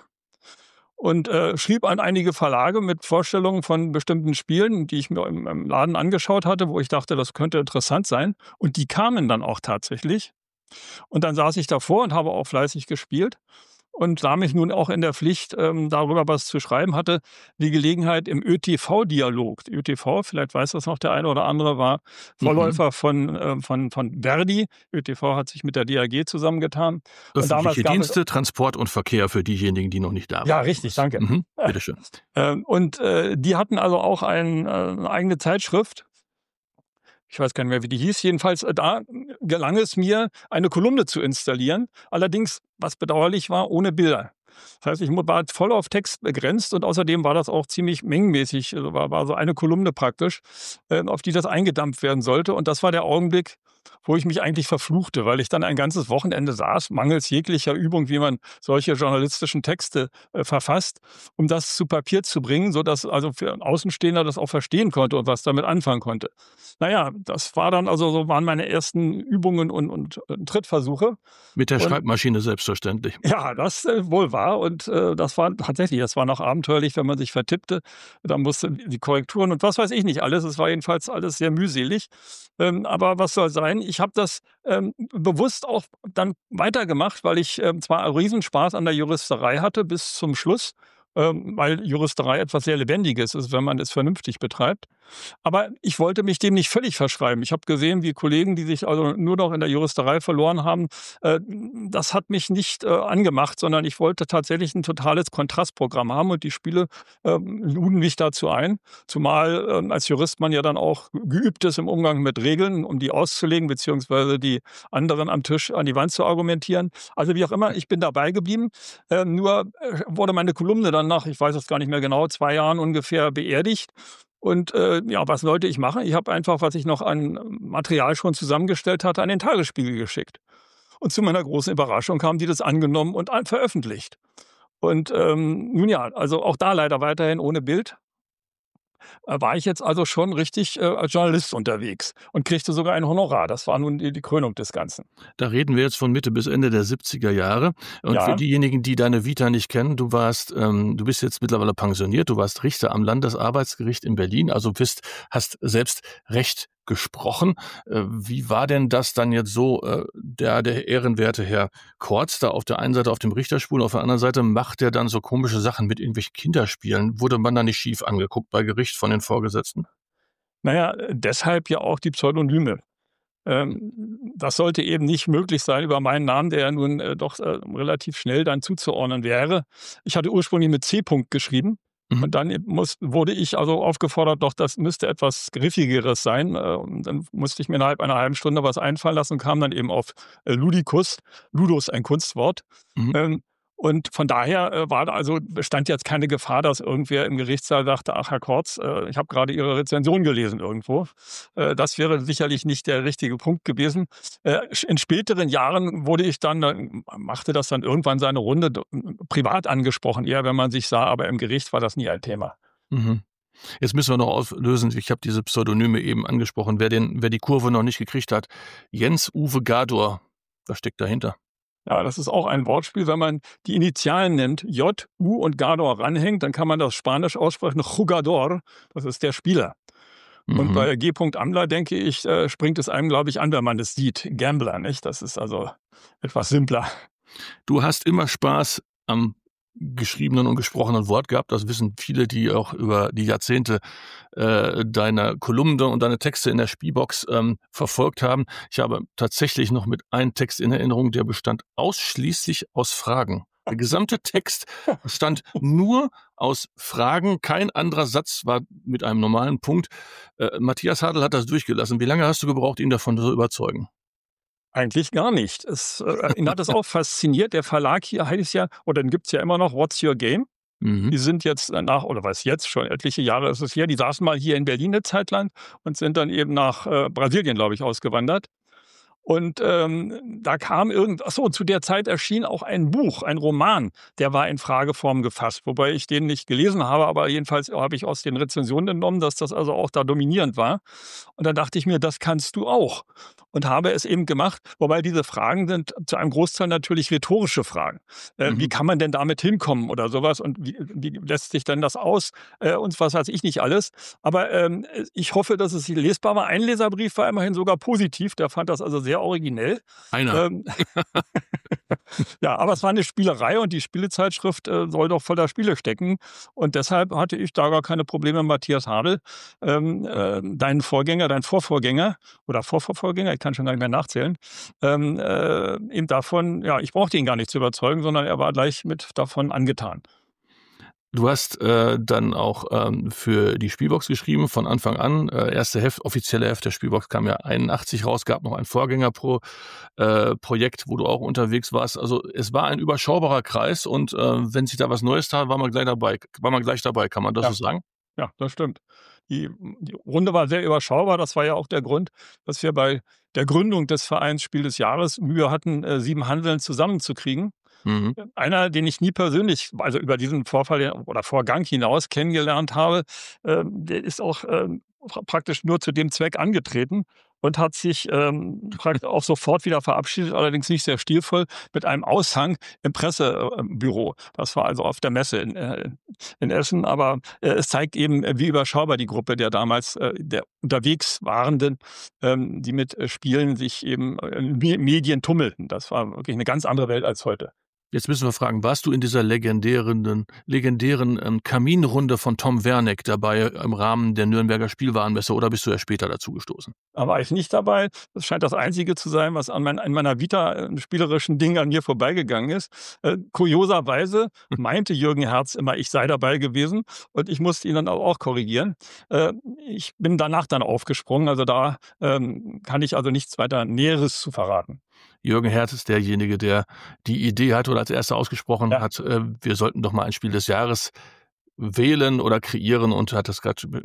Und schrieb an einige Verlage mit Vorstellungen von bestimmten Spielen, die ich mir im Laden angeschaut hatte, wo ich dachte, das könnte interessant sein. Und die kamen dann auch tatsächlich. Und dann saß ich davor und habe auch fleißig gespielt. Und da mich nun auch in der Pflicht, darüber was zu schreiben hatte, die Gelegenheit im ÖTV-Dialog. ÖTV, vielleicht weiß das noch der eine oder andere, war Vorläufer von Verdi. ÖTV hat sich mit der DAG zusammengetan. Und damals Öffentliche gab Dienste, Transport und Verkehr für diejenigen, die noch nicht da waren. Ja, richtig, danke. Mhm. Bitteschön. Und die hatten also auch eine eigene Zeitschrift. Ich weiß gar nicht mehr, wie die hieß. Jedenfalls, da gelang es mir, eine Kolumne zu installieren. Allerdings, was bedauerlich war, ohne Bilder. Das heißt, ich war voll auf Text begrenzt und außerdem war das auch ziemlich mengenmäßig, also war so eine Kolumne praktisch, auf die das eingedampft werden sollte. Und das war der Augenblick, wo ich mich eigentlich verfluchte, weil ich dann ein ganzes Wochenende saß, mangels jeglicher Übung, wie man solche journalistischen Texte verfasst, um das zu Papier zu bringen, sodass also für einen Außenstehender das auch verstehen konnte und was damit anfangen konnte. Naja, das war dann also so waren meine ersten Übungen und Trittversuche. Mit der Und Schreibmaschine selbstverständlich. ja, das wohl war. Und das war noch abenteuerlich, wenn man sich vertippte. Da musste die Korrekturen und was weiß ich nicht alles. Es war jedenfalls alles sehr mühselig. Aber was soll sein? Ich habe das bewusst auch dann weitergemacht, weil ich zwar einen Riesenspaß an der Juristerei hatte bis zum Schluss, weil Juristerei etwas sehr Lebendiges ist, wenn man es vernünftig betreibt. Aber ich wollte mich dem nicht völlig verschreiben. Ich habe gesehen, wie Kollegen, die sich also nur noch in der Juristerei verloren haben, das hat mich nicht angemacht, sondern ich wollte tatsächlich ein totales Kontrastprogramm haben und die Spiele luden mich dazu ein. Zumal als Jurist man ja dann auch geübt ist im Umgang mit Regeln, um die auszulegen, beziehungsweise die anderen am Tisch an die Wand zu argumentieren. Also wie auch immer, ich bin dabei geblieben. Nur wurde meine Kolumne dann nach, ich weiß es gar nicht mehr genau, 2 Jahren ungefähr beerdigt. Und ja, was sollte ich machen? Ich habe einfach, was ich noch an Material schon zusammengestellt hatte, an den Tagesspiegel geschickt. Und zu meiner großen Überraschung haben die das angenommen und veröffentlicht. Und nun ja, also auch da leider weiterhin ohne Bild. War ich jetzt also schon richtig als Journalist unterwegs und kriegte sogar ein Honorar. Das war nun die Krönung des Ganzen. Da reden wir jetzt von Mitte bis Ende der 70er Jahre. Und Ja. für diejenigen, die deine Vita nicht kennen, du bist jetzt mittlerweile pensioniert, du warst Richter am Landesarbeitsgericht in Berlin, also hast selbst Recht gesprochen. Wie war denn das dann jetzt so, der ehrenwerte Herr Kortz da auf der einen Seite auf dem Richterstuhl, auf der anderen Seite macht er dann so komische Sachen mit irgendwelchen Kinderspielen? Wurde man da nicht schief angeguckt bei Gericht von den Vorgesetzten? Naja, deshalb ja auch die Pseudonyme. Das sollte eben nicht möglich sein über meinen Namen, der ja nun doch relativ schnell dann zuzuordnen wäre. Ich hatte ursprünglich mit C. geschrieben. Mhm. Und dann wurde ich also aufgefordert, doch das müsste etwas Griffigeres sein. Und dann musste ich mir innerhalb einer halben Stunde was einfallen lassen und kam dann eben auf Ludicus. Ludus, ein Kunstwort. Mhm. Und von daher bestand jetzt keine Gefahr, dass irgendwer im Gerichtssaal dachte, ach Herr Kortz, ich habe gerade Ihre Rezension gelesen irgendwo. Das wäre sicherlich nicht der richtige Punkt gewesen. In späteren Jahren machte das dann irgendwann seine Runde privat angesprochen, eher wenn man sich sah, aber im Gericht war das nie ein Thema. Mhm. Jetzt müssen wir noch auflösen, ich habe diese Pseudonyme eben angesprochen, wer die Kurve noch nicht gekriegt hat. Jens-Uwe Gador, was steckt dahinter? Ja, das ist auch ein Wortspiel. Wenn man die Initialen nimmt, J, U und Gador ranhängt, dann kann man das Spanisch aussprechen, Jugador, das ist der Spieler. Und Mhm. bei G. Amler, denke ich, springt es einem, glaube ich, an, wenn man das sieht. Gambler, nicht? Das ist also etwas simpler. Du hast immer Spaß am geschriebenen und gesprochenen Wort gehabt. Das wissen viele, die auch über die Jahrzehnte deine Kolumne und deine Texte in der Spielbox verfolgt haben. Ich habe tatsächlich noch mit einem Text in Erinnerung, der bestand ausschließlich aus Fragen. Der gesamte Text bestand nur aus Fragen. Kein anderer Satz war mit einem normalen Punkt. Matthias Hadl hat das durchgelassen. Wie lange hast du gebraucht, ihn davon zu überzeugen? Eigentlich gar nicht. Ihn hat es auch fasziniert. Der Verlag hier heißt ja, oder den gibt's ja immer noch, What's Your Game? Mhm. Die sind jetzt oder was jetzt, schon etliche Jahre ist es her, die saßen mal hier in Berlin eine Zeit lang und sind dann eben nach Brasilien, glaube ich, ausgewandert. Und da kam zu der Zeit erschien auch ein Buch, ein Roman, der war in Frageform gefasst, wobei ich den nicht gelesen habe, aber jedenfalls habe ich aus den Rezensionen entnommen, dass das also auch da dominierend war. Und dann dachte ich mir, das kannst du auch. Und habe es eben gemacht, wobei diese Fragen sind zu einem Großteil natürlich rhetorische Fragen. Wie kann man denn damit hinkommen oder sowas? Und wie lässt sich denn das aus? Und was weiß ich nicht alles. Aber ich hoffe, dass es lesbar war. Ein Leserbrief war immerhin sogar positiv, der fand das also sehr originell. Einer. Ja, aber es war eine Spielerei und die Spielezeitschrift soll doch voller Spiele stecken. Und deshalb hatte ich da gar keine Probleme, Matthias Hadl, dein Vorvorgänger oder Vorvorvorgänger, ich kann schon gar nicht mehr nachzählen, eben davon, ja, ich brauchte ihn gar nicht zu überzeugen, sondern er war gleich mit davon angetan. Du hast dann auch für die Spielbox geschrieben, von Anfang an. Erste offizielle Heft der Spielbox kam ja 81 raus, gab noch ein Vorgängerprojekt, wo du auch unterwegs warst. Also es war ein überschaubarer Kreis und wenn sich da was Neues tat, war man gleich dabei, kann man das so sagen? Ja, das stimmt. Die Runde war sehr überschaubar. Das war ja auch der Grund, dass wir bei der Gründung des Vereins Spiel des Jahres Mühe hatten, 7 Handeln zusammenzukriegen. Mhm. Einer, den ich nie persönlich, also über diesen Vorfall oder Vorgang hinaus kennengelernt habe, der ist auch praktisch nur zu dem Zweck angetreten und hat sich auch sofort wieder verabschiedet, allerdings nicht sehr stilvoll, mit einem Aushang im Pressebüro. Das war also auf der Messe in Essen, aber es zeigt eben, wie überschaubar die Gruppe der damals der unterwegs Warenden, die mit Spielen sich eben in Medien tummelten. Das war wirklich eine ganz andere Welt als heute. Jetzt müssen wir fragen, warst du in dieser legendären Kaminrunde von Tom Werneck dabei im Rahmen der Nürnberger Spielwarenmesse oder bist du erst später dazugestoßen? Da war ich nicht dabei. Das scheint das Einzige zu sein, was an meiner Vita spielerischen Ding an mir vorbeigegangen ist. Kurioserweise meinte Jürgen Herz immer, ich sei dabei gewesen und ich musste ihn dann auch korrigieren. Ich bin danach dann aufgesprungen, also da kann ich also nichts weiter Näheres zu verraten. Jürgen Herz ist derjenige, der die Idee hatte oder als erster ausgesprochen hat, wir sollten doch mal ein Spiel des Jahres wählen oder kreieren und hat das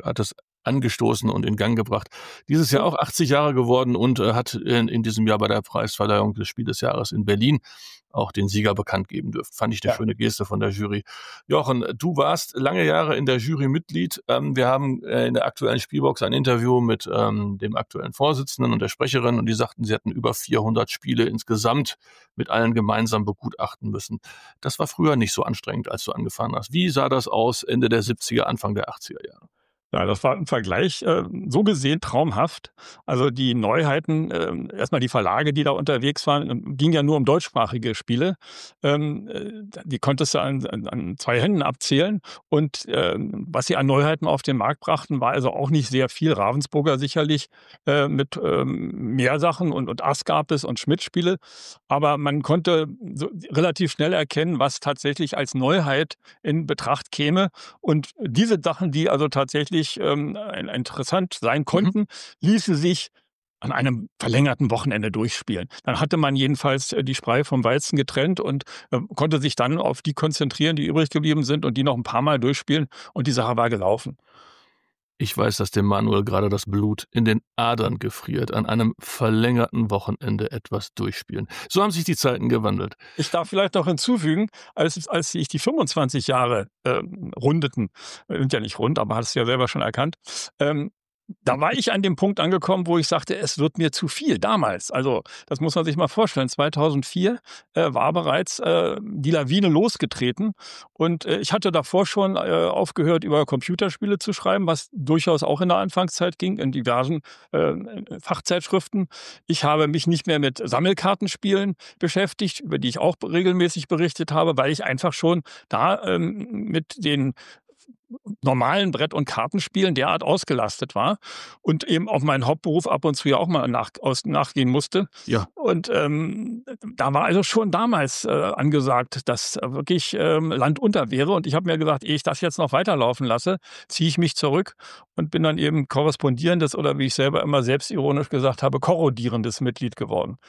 angestoßen und in Gang gebracht. Dieses Jahr auch 80 Jahre geworden und hat in diesem Jahr bei der Preisverleihung des Spiel des Jahres in Berlin auch den Sieger bekannt geben dürfen. Fand ich eine schöne Geste von der Jury. Jochen, du warst lange Jahre in der Jury Mitglied. Wir haben in der aktuellen Spielbox ein Interview mit dem aktuellen Vorsitzenden und der Sprecherin und die sagten, sie hatten über 400 Spiele insgesamt mit allen gemeinsam begutachten müssen. Das war früher nicht so anstrengend, als du angefangen hast. Wie sah das aus Ende der 70er, Anfang der 80er Jahre? Ja, das war im Vergleich so gesehen traumhaft. Also die Neuheiten, erstmal die Verlage, die da unterwegs waren, ging ja nur um deutschsprachige Spiele. Die konntest du an 2 Händen abzählen. Und was sie an Neuheiten auf den Markt brachten, war also auch nicht sehr viel. Ravensburger sicherlich mit mehr Sachen und Ass gab es und Schmidt-Spiele. Aber man konnte so relativ schnell erkennen, was tatsächlich als Neuheit in Betracht käme. Und diese Sachen, die also tatsächlich interessant sein konnten, ließe sich an einem verlängerten Wochenende durchspielen. Dann hatte man jedenfalls die Spreu vom Weizen getrennt und konnte sich dann auf die konzentrieren, die übrig geblieben sind und die noch ein paar Mal durchspielen und die Sache war gelaufen. Ich weiß, dass dem Manuel gerade das Blut in den Adern gefriert, an einem verlängerten Wochenende etwas durchspielen. So haben sich die Zeiten gewandelt. Ich darf vielleicht noch hinzufügen, als sich die 25 Jahre rundeten, sind ja nicht rund, aber hast du ja selber schon erkannt, da war ich an dem Punkt angekommen, wo ich sagte, es wird mir zu viel damals. Also das muss man sich mal vorstellen. 2004 war bereits die Lawine losgetreten und ich hatte davor schon aufgehört, über Computerspiele zu schreiben, was durchaus auch in der Anfangszeit ging, in diversen Fachzeitschriften. Ich habe mich nicht mehr mit Sammelkartenspielen beschäftigt, über die ich auch regelmäßig berichtet habe, weil ich einfach schon da mit den normalen Brett- und Kartenspielen derart ausgelastet war und eben auch meinen Hauptberuf ab und zu ja auch mal nachgehen musste. Ja. Und da war also schon damals angesagt, dass wirklich Land unter wäre. Und ich habe mir gesagt, ehe ich das jetzt noch weiterlaufen lasse, ziehe ich mich zurück und bin dann eben korrespondierendes oder wie ich selber immer selbstironisch gesagt habe, korrodierendes Mitglied geworden.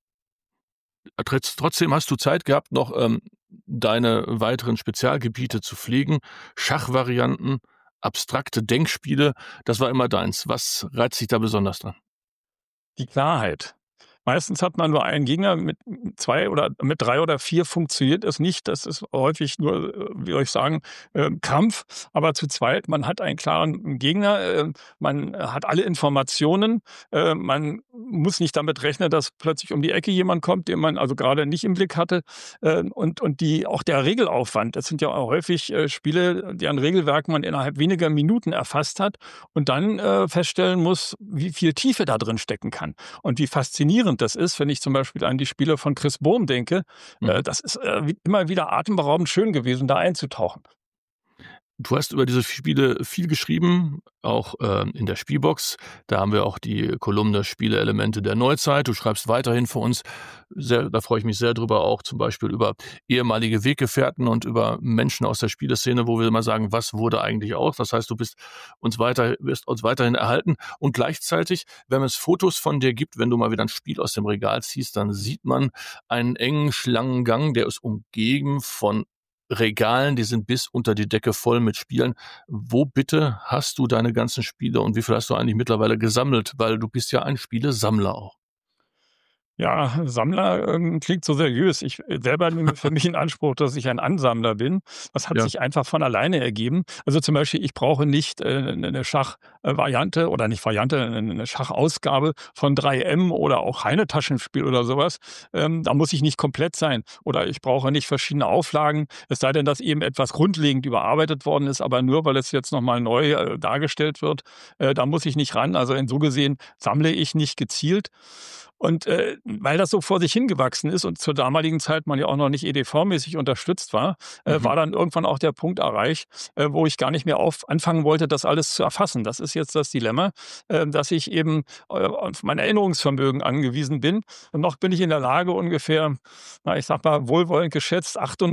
Trotzdem hast du Zeit gehabt, noch deine weiteren Spezialgebiete zu pflegen. Schachvarianten, abstrakte Denkspiele, das war immer deins. Was reizt dich da besonders dran? Die Klarheit. Meistens hat man nur einen Gegner, mit 2 oder mit 3 oder 4 funktioniert es nicht. Das ist häufig nur, wie soll ich sagen, Kampf. Aber zu zweit, man hat einen klaren Gegner, man hat alle Informationen, man muss nicht damit rechnen, dass plötzlich um die Ecke jemand kommt, den man also gerade nicht im Blick hatte. Und auch der Regelaufwand, das sind ja auch häufig Spiele, deren Regelwerk man innerhalb weniger Minuten erfasst hat und dann feststellen muss, wie viel Tiefe da drin stecken kann und wie faszinierend das ist, wenn ich zum Beispiel an die Spiele von Chris Bohm denke. Das ist immer wieder atemberaubend schön gewesen, da einzutauchen. Du hast über diese Spiele viel geschrieben, auch in der Spielbox. Da haben wir auch die Kolumne Spieleelemente der Neuzeit. Du schreibst weiterhin für uns, da freue ich mich sehr drüber, auch zum Beispiel über ehemalige Weggefährten und über Menschen aus der Spieleszene, wo wir immer sagen, was wurde eigentlich aus? Das heißt, du wirst uns weiterhin erhalten. Und gleichzeitig, wenn es Fotos von dir gibt, wenn du mal wieder ein Spiel aus dem Regal ziehst, dann sieht man einen engen Schlangengang, der ist umgeben von Regalen, die sind bis unter die Decke voll mit Spielen. Wo bitte hast du deine ganzen Spiele und wie viel hast du eigentlich mittlerweile gesammelt? Weil du bist ja ein Spielesammler auch. Ja, Sammler klingt so seriös. Ich selber nehme für mich in Anspruch, dass ich ein Ansammler bin. Das hat Ja. sich einfach von alleine ergeben. Also zum Beispiel, ich brauche nicht eine Schachvariante oder nicht Variante, eine Schachausgabe von 3M oder auch Heine-Taschenspiel oder sowas. Da muss ich nicht komplett sein. Oder ich brauche nicht verschiedene Auflagen. Es sei denn, dass eben etwas grundlegend überarbeitet worden ist, aber nur, weil es jetzt nochmal neu dargestellt wird. Da muss ich nicht ran. Also so gesehen sammle ich nicht gezielt. Und weil das so vor sich hingewachsen ist und zur damaligen Zeit man ja auch noch nicht EDV-mäßig unterstützt war, war dann irgendwann auch der Punkt erreicht, wo ich gar nicht mehr anfangen wollte, das alles zu erfassen. Das ist jetzt das Dilemma, dass ich eben auf mein Erinnerungsvermögen angewiesen bin. Und noch bin ich in der Lage, ungefähr, ich sag mal, wohlwollend geschätzt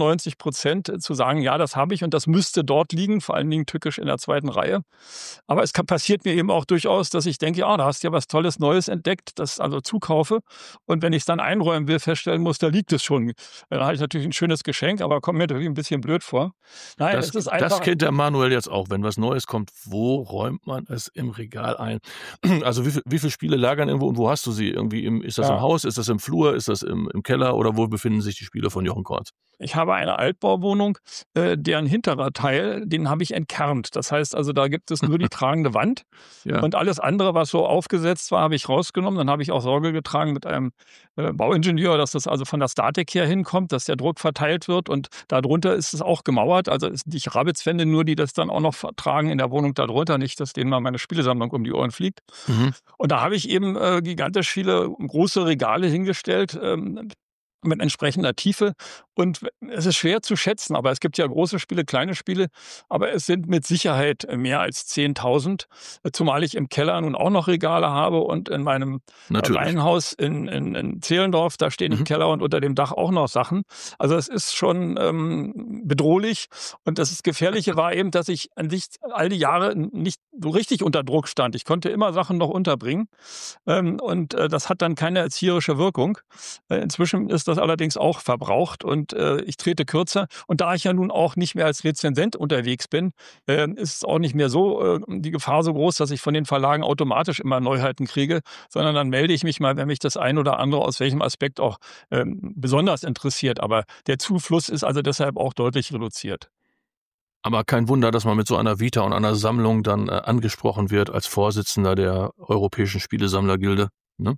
98% zu sagen, ja, das habe ich und das müsste dort liegen, vor allen Dingen tückisch in der zweiten Reihe. Aber es passiert mir eben auch durchaus, dass ich denke, ja, da hast du ja was Tolles Neues entdeckt, das also zukaufe. Und wenn ich es dann einräumen will, feststellen muss, da liegt es schon. Dann habe ich natürlich ein schönes Geschenk, aber kommt mir natürlich ein bisschen blöd vor. Nein, es ist einfach. Das kennt der Manuel jetzt auch. Wenn was Neues kommt, wo räumt man es im Regal ein? Also wie viele Spiele lagern irgendwo und wo hast du sie? Irgendwie ist das im Haus, ist das im Flur, ist das im Keller oder wo befinden sich die Spiele von Jochen Kortz? Ich habe eine Altbauwohnung, deren hinterer Teil, den habe ich entkernt. Das heißt also, da gibt es nur die tragende Wand. Ja. Und alles andere, was so aufgesetzt war, habe ich rausgenommen. Dann habe ich auch Sorge getragen mit einem Bauingenieur, dass das also von der Statik her hinkommt, dass der Druck verteilt wird. Und darunter ist es auch gemauert. Also es sind nicht Rabitzwände nur, die das dann auch noch vertragen in der Wohnung darunter. Nicht, dass denen mal meine Spielesammlung um die Ohren fliegt. Mhm. Und da habe ich eben gigantisch viele große Regale hingestellt, mit entsprechender Tiefe. Und es ist schwer zu schätzen, aber es gibt ja große Spiele, kleine Spiele, aber es sind mit Sicherheit mehr als 10.000, zumal ich im Keller nun auch noch Regale habe und in meinem Reihenhaus in Zehlendorf, da stehen im Keller und unter dem Dach auch noch Sachen. Also es ist schon bedrohlich und das Gefährliche war eben, dass ich an sich all die Jahre nicht so richtig unter Druck stand. Ich konnte immer Sachen noch unterbringen und das hat dann keine erzieherische Wirkung. Inzwischen ist das allerdings auch verbraucht und ich trete kürzer. Und da ich ja nun auch nicht mehr als Rezensent unterwegs bin, ist es auch nicht mehr so die Gefahr so groß, dass ich von den Verlagen automatisch immer Neuheiten kriege, sondern dann melde ich mich mal, wenn mich das ein oder andere aus welchem Aspekt auch besonders interessiert. Aber der Zufluss ist also deshalb auch deutlich reduziert. Aber kein Wunder, dass man mit so einer Vita und einer Sammlung dann angesprochen wird als Vorsitzender der Europäischen Spielesammlergilde, ne?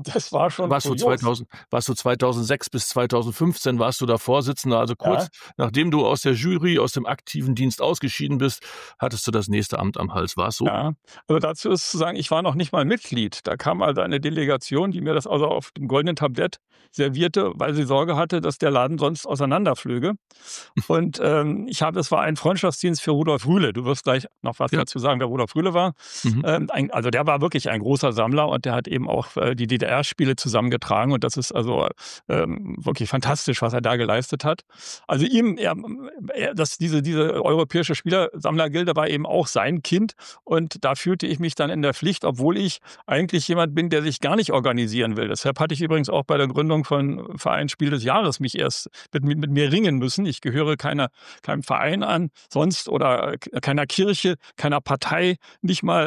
Das war schon Warst du kurios. 2006 bis 2015 warst du da Vorsitzender, also kurz Ja, nachdem du aus der Jury, aus dem aktiven Dienst ausgeschieden bist, hattest du das nächste Amt am Hals. War es so? ja. Also dazu ist zu sagen, ich war noch nicht mal Mitglied. Da kam also eine Delegation, die mir das also auf dem goldenen Tablett servierte, weil sie Sorge hatte, dass der Laden sonst auseinanderflöge. Und es war ein Freundschaftsdienst für Rudolf Rühle. Du wirst gleich noch was Ja. dazu sagen, wer Rudolf Rühle war. Mhm. Also der war wirklich ein großer Sammler und der hat eben auch die DDR-Spiele zusammengetragen. Und das ist also wirklich fantastisch, was er da geleistet hat. Also diese europäische Spielersammlergilde war eben auch sein Kind. Und da fühlte ich mich dann in der Pflicht, obwohl ich eigentlich jemand bin, der sich gar nicht organisieren will. Deshalb hatte ich übrigens auch bei der Gründung von Verein Spiel des Jahres mich erst mit mir ringen müssen. Ich gehöre keinem Verein an, sonst oder keiner Kirche, keiner Partei, nicht mal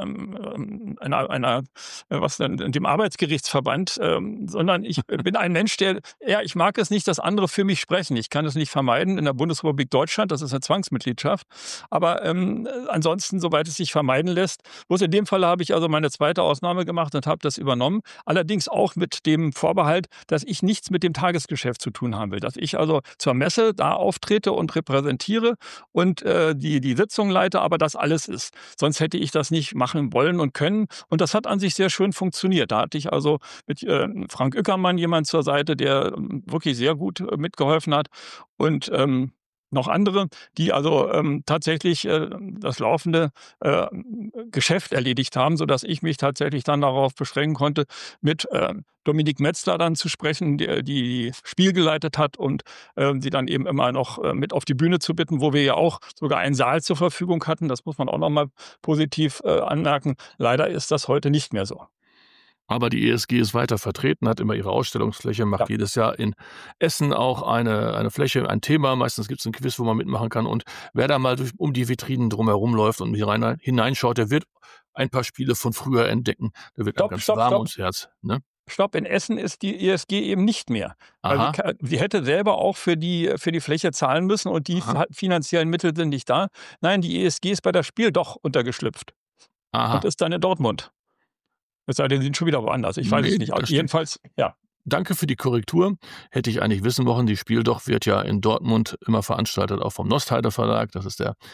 dem Arbeitsgerichtsverband, sondern ich bin ein Mensch, ich mag es nicht, dass andere für mich sprechen. Ich kann es nicht vermeiden in der Bundesrepublik Deutschland, das ist eine Zwangsmitgliedschaft. Aber ansonsten, soweit es sich vermeiden lässt. Bloß in dem Fall habe ich also meine zweite Ausnahme gemacht und habe das übernommen. Allerdings auch mit dem Vorbehalt, dass ich nichts mit dem Tagesgeschäft zu tun haben will. Dass ich also zur Messe da auftrete und repräsentiere und die Sitzung leite, aber das alles ist. Sonst hätte ich das nicht machen wollen und können. Und das hat an sich sehr schön funktioniert. Da hatte ich also mit Frank Ueckermann jemand zur Seite, der wirklich sehr gut mitgeholfen hat. Und noch andere, die also tatsächlich das laufende Geschäft erledigt haben, sodass ich mich tatsächlich dann darauf beschränken konnte, mit Dominik Metzler dann zu sprechen, die Spiel geleitet hat und sie dann eben immer noch mit auf die Bühne zu bitten, wo wir ja auch sogar einen Saal zur Verfügung hatten. Das muss man auch noch mal positiv anmerken. Leider ist das heute nicht mehr so. Aber die ESG ist weiter vertreten, hat immer ihre Ausstellungsfläche, macht Ja. jedes Jahr in Essen auch eine Fläche, ein Thema. Meistens gibt es ein Quiz, wo man mitmachen kann. Und wer da mal um die Vitrinen drumherum läuft und hineinschaut, der wird ein paar Spiele von früher entdecken. Da wird einem ganz warm ums Herz. Ne? Stopp, in Essen ist die ESG eben nicht mehr. Also sie hätte selber auch für die Fläche zahlen müssen und die finanziellen Mittel sind nicht da. Nein, die ESG ist bei das Spiel doch untergeschlüpft und ist dann in Dortmund. Es sei denn, sie sind schon wieder woanders. Ich weiß es nicht. Jedenfalls, ja. Danke für die Korrektur. Hätte ich eigentlich wissen wollen, die Spiel doch wird ja in Dortmund immer veranstaltet, auch vom Nostheider Verlag. Das ist der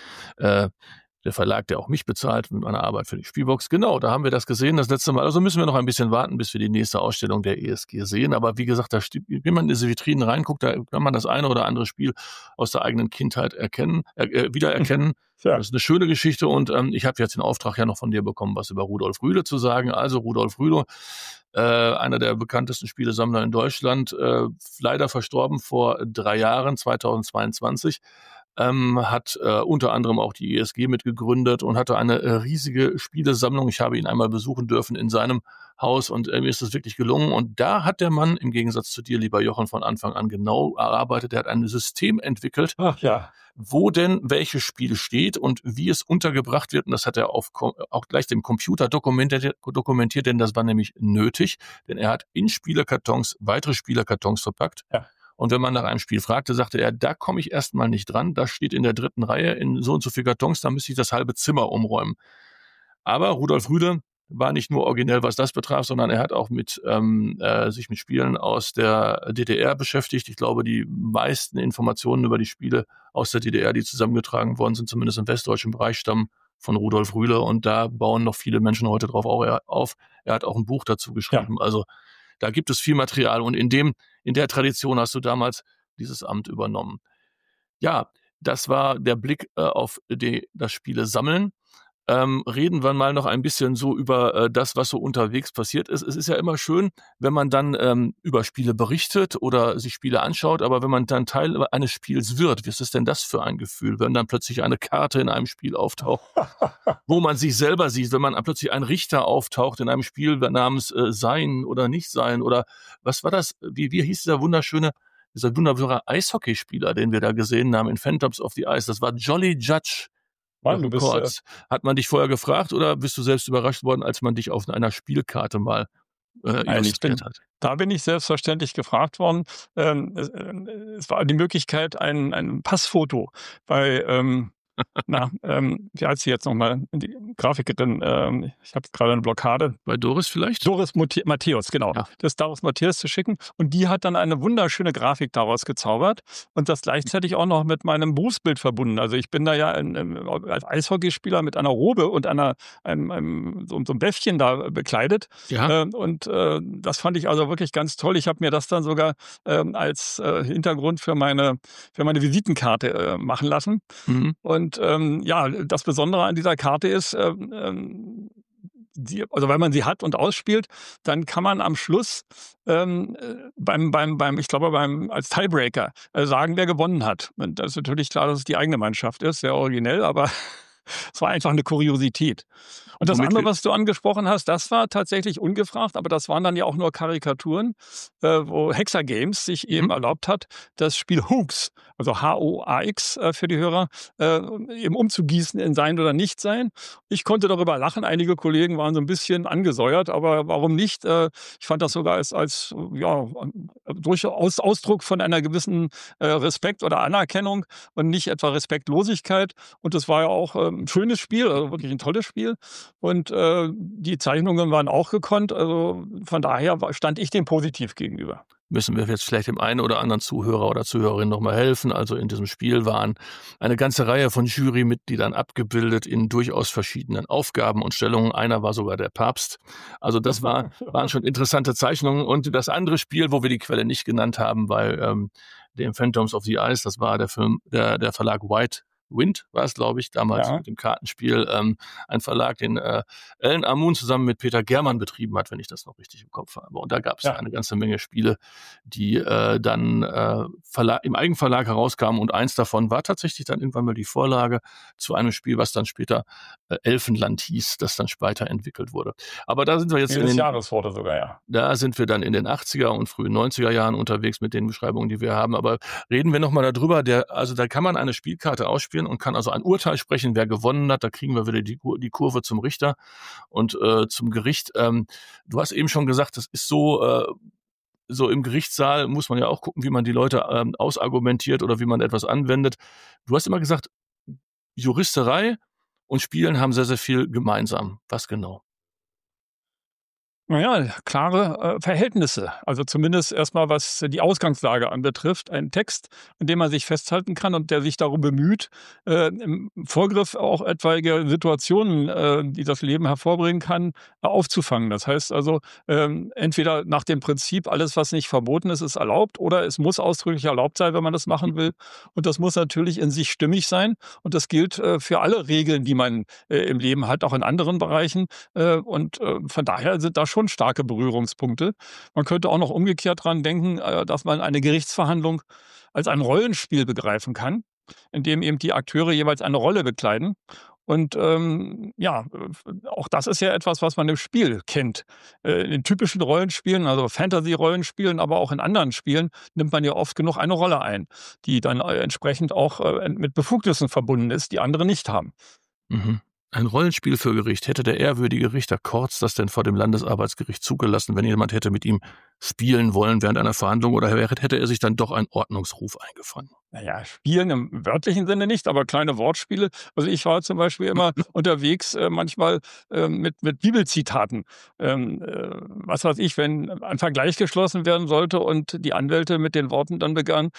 Verlag, der auch mich bezahlt mit meiner Arbeit für die Spielbox. Genau, da haben wir das gesehen das letzte Mal. Also müssen wir noch ein bisschen warten, bis wir die nächste Ausstellung der ESG sehen. Aber wie gesagt, wenn man in diese Vitrinen reinguckt, da kann man das eine oder andere Spiel aus der eigenen Kindheit wiedererkennen. Ja. Das ist eine schöne Geschichte und ich habe jetzt den Auftrag ja noch von dir bekommen, was über Rudolf Rühle zu sagen. Also Rudolf Rühle, einer der bekanntesten Spielesammler in Deutschland, leider verstorben vor 3 Jahren, 2022. Hat unter anderem auch die ESG mitgegründet und hatte eine riesige Spielesammlung. Ich habe ihn einmal besuchen dürfen in seinem Haus und mir ist das wirklich gelungen. Und da hat der Mann, im Gegensatz zu dir, lieber Jochen, von Anfang an genau erarbeitet. Er hat ein System entwickelt, wo denn welches Spiel steht und wie es untergebracht wird. Und das hat er auch gleich dem Computer dokumentiert, denn das war nämlich nötig. Denn er hat in Spielerkartons weitere Spielerkartons verpackt. Ja. Und wenn man nach einem Spiel fragte, sagte er, da komme ich erstmal nicht dran, das steht in der 3. Reihe in so und so viel Kartons, da müsste ich das halbe Zimmer umräumen. Aber Rudolf Rühle war nicht nur originell, was das betraf, sondern er hat auch sich mit Spielen aus der DDR beschäftigt. Ich glaube, die meisten Informationen über die Spiele aus der DDR, die zusammengetragen worden sind, zumindest im westdeutschen Bereich, stammen von Rudolf Rühle. Und da bauen noch viele Menschen heute drauf auf. Er hat auch ein Buch dazu geschrieben. Ja. Also da gibt es viel Material und in der Tradition hast du damals dieses Amt übernommen. Ja, das war der Blick auf das Spiele sammeln. Reden wir mal noch ein bisschen so über das, was so unterwegs passiert ist. Es ist ja immer schön, wenn man dann über Spiele berichtet oder sich Spiele anschaut, aber wenn man dann Teil eines Spiels wird, was ist denn das für ein Gefühl, wenn dann plötzlich eine Karte in einem Spiel auftaucht, wo man sich selber sieht, wenn man plötzlich ein Richter auftaucht in einem Spiel namens Sein oder Nicht-Sein oder was war das, wie hieß dieser wunderbare Eishockeyspieler, den wir da gesehen haben in Phantoms of the Ice, das war Jolly Judge. Mann, du bist, hat man dich vorher gefragt oder bist du selbst überrascht worden, als man dich auf einer Spielkarte mal illustriert hat? Da bin ich selbstverständlich gefragt worden. Es war die Möglichkeit, ein Passfoto bei Wie heißt sie jetzt nochmal? Die Grafikerin, ich habe gerade eine Blockade. Bei Doris vielleicht? Doris Matthäus, genau. Ja. Das Doris Matthäus zu schicken. Und die hat dann eine wunderschöne Grafik daraus gezaubert und das gleichzeitig auch noch mit meinem Berufsbild verbunden. Also ich bin da ja als Eishockeyspieler mit einer Robe und so einem Bäffchen da bekleidet. Ja. Das fand ich also wirklich ganz toll. Ich habe mir das dann sogar als Hintergrund für meine Visitenkarte machen lassen. Mhm. Und das Besondere an dieser Karte ist, also wenn man sie hat und ausspielt, dann kann man am Schluss als Tiebreaker sagen, wer gewonnen hat. Und das ist natürlich klar, dass es die eigene Mannschaft ist, sehr originell, aber es war einfach eine Kuriosität. Und das andere, was du angesprochen hast, das war tatsächlich ungefragt, aber das waren dann ja auch nur Karikaturen, wo Hexer Games sich eben erlaubt hat, das Spiel Hoax, also H-O-A-X für die Hörer, eben umzugießen in Sein oder Nicht-Sein. Ich konnte darüber lachen, einige Kollegen waren so ein bisschen angesäuert, aber warum nicht? Ich fand das sogar als durchaus Ausdruck von einer gewissen Respekt oder Anerkennung und nicht etwa Respektlosigkeit. Und das war ja auch ein schönes Spiel, also wirklich ein tolles Spiel. Und die Zeichnungen waren auch gekonnt. Also von daher stand ich dem positiv gegenüber. Müssen wir jetzt vielleicht dem einen oder anderen Zuhörer oder Zuhörerin nochmal helfen. Also in diesem Spiel waren eine ganze Reihe von Jurymitgliedern abgebildet in durchaus verschiedenen Aufgaben und Stellungen. Einer war sogar der Papst. Also das waren schon interessante Zeichnungen. Und das andere Spiel, wo wir die Quelle nicht genannt haben, weil dem Phantoms of the Ice, das war der der Verlag White Wind war es, glaube ich, damals mit dem Kartenspiel, ein Verlag, den Alan Amun zusammen mit Peter Germann betrieben hat, wenn ich das noch richtig im Kopf habe. Und da gab es eine ganze Menge Spiele, die dann im Eigenverlag herauskamen und eins davon war tatsächlich dann irgendwann mal die Vorlage zu einem Spiel, was dann später Elfenland hieß, das dann weiterentwickelt wurde. Aber da sind wir jetzt Jahresworte sogar, Da sind wir dann in den 80er und frühen 90er Jahren unterwegs mit den Beschreibungen, die wir haben. Aber reden wir nochmal darüber, also da kann man eine Spielkarte ausspielen und kann also ein Urteil sprechen, wer gewonnen hat. Da kriegen wir wieder die Kurve zum Richter und zum Gericht. Du hast eben schon gesagt, das ist so im Gerichtssaal muss man ja auch gucken, wie man die Leute ausargumentiert oder wie man etwas anwendet. Du hast immer gesagt, Juristerei und Spielen haben sehr, sehr viel gemeinsam. Was genau? Naja, klare Verhältnisse. Also zumindest erstmal, was die Ausgangslage anbetrifft. Ein Text, an dem man sich festhalten kann und der sich darum bemüht, im Vorgriff auch etwaige Situationen, die das Leben hervorbringen kann, aufzufangen. Das heißt also, entweder nach dem Prinzip, alles, was nicht verboten ist, ist erlaubt, oder es muss ausdrücklich erlaubt sein, wenn man das machen will. Und das muss natürlich in sich stimmig sein. Und das gilt für alle Regeln, die man im Leben hat, auch in anderen Bereichen. Von daher sind da schon starke Berührungspunkte. Man könnte auch noch umgekehrt dran denken, dass man eine Gerichtsverhandlung als ein Rollenspiel begreifen kann, in dem eben die Akteure jeweils eine Rolle bekleiden. Und auch das ist ja etwas, was man im Spiel kennt. In typischen Rollenspielen, also Fantasy-Rollenspielen, aber auch in anderen Spielen, nimmt man ja oft genug eine Rolle ein, die dann entsprechend auch mit Befugnissen verbunden ist, die andere nicht haben. Mhm. Ein Rollenspiel für Gericht. Hätte der ehrwürdige Richter Kortz das denn vor dem Landesarbeitsgericht zugelassen, wenn jemand hätte mit ihm spielen wollen während einer Verhandlung, oder hätte er sich dann doch einen Ordnungsruf eingefangen? Naja, spielen im wörtlichen Sinne nicht, aber kleine Wortspiele. Also ich war zum Beispiel immer unterwegs, manchmal mit Bibelzitaten. Was weiß ich, wenn ein Vergleich geschlossen werden sollte und die Anwälte mit den Worten dann begannen,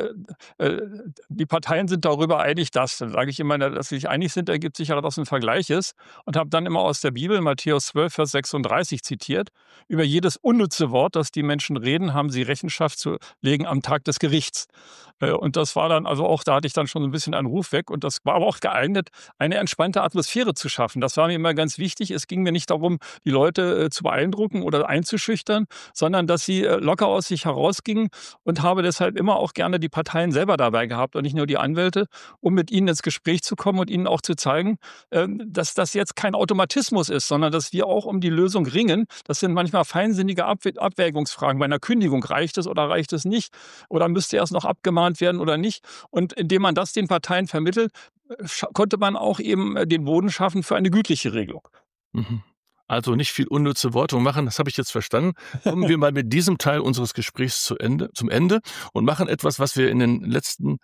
die Parteien sind darüber einig, dann sage ich immer, dass sie sich einig sind, ergibt sich ja, dass ein Vergleich ist, und habe dann immer aus der Bibel Matthäus 12, Vers 36 zitiert. Über jedes unnütze Wort, das die Menschen reden, haben sie Rechenschaft zu legen am Tag des Gerichts. Und das war dann, also auch, da hatte ich dann schon ein bisschen einen Ruf weg, und das war aber auch geeignet, eine entspannte Atmosphäre zu schaffen. Das war mir immer ganz wichtig. Es ging mir nicht darum, die Leute zu beeindrucken oder einzuschüchtern, sondern dass sie locker aus sich herausgingen, und habe deshalb immer auch gerne die Parteien selber dabei gehabt und nicht nur die Anwälte, um mit ihnen ins Gespräch zu kommen und ihnen auch zu zeigen, dass das jetzt kein Automatismus ist, sondern dass wir auch um die Lösung ringen. Das sind manchmal feinsinnige Abwägungsfragen. Bei einer Kündigung, reicht es oder reicht es nicht? Oder müsste erst noch abgemahnt werden oder nicht? Und indem man das den Parteien vermittelt, konnte man auch eben den Boden schaffen für eine gütliche Regelung. Mhm. Also nicht viel unnütze Worte machen, das habe ich jetzt verstanden. Kommen wir mal mit diesem Teil unseres Gesprächs zum Ende und machen etwas, was wir in den letzten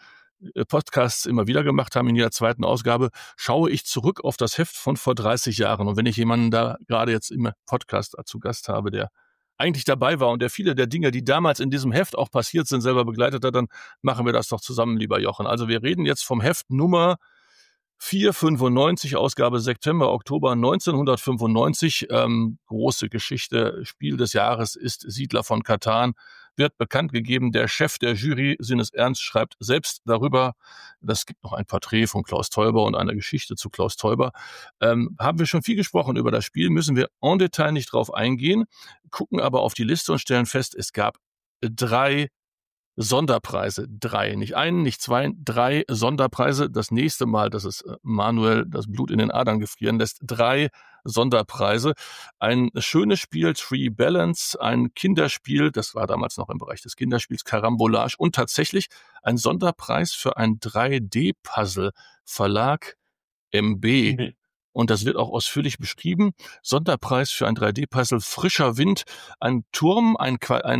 Podcasts immer wieder gemacht haben, in jeder zweiten Ausgabe, schaue ich zurück auf das Heft von vor 30 Jahren. Und wenn ich jemanden da gerade jetzt im Podcast zu Gast habe, der eigentlich dabei war und der viele der Dinge, die damals in diesem Heft auch passiert sind, selber begleitet hat, dann machen wir das doch zusammen, lieber Jochen. Also wir reden jetzt vom Heft Nummer 495, Ausgabe September, Oktober 1995. Große Geschichte, Spiel des Jahres ist Siedler von Catan. Wird bekannt gegeben, der Chef der Jury, Sinnes Ernst, schreibt selbst darüber. Das gibt noch ein Porträt von Klaus Teuber und eine Geschichte zu Klaus Teuber. Haben wir schon viel gesprochen über das Spiel, müssen wir en Detail nicht drauf eingehen, gucken aber auf die Liste und stellen fest, es gab 3 Sonderpreise. 3, nicht einen, nicht 2, 3 Sonderpreise. Das nächste Mal, dass es Manuel das Blut in den Adern gefrieren lässt, 3 Sonderpreise. Ein schönes Spiel, Tree Balance, ein Kinderspiel, das war damals noch im Bereich des Kinderspiels, Karambolage und tatsächlich ein Sonderpreis für ein 3D-Puzzle, Verlag MB. Und das wird auch ausführlich beschrieben. Sonderpreis für ein 3D-Puzzle, Frischer Wind, ein Turm, ein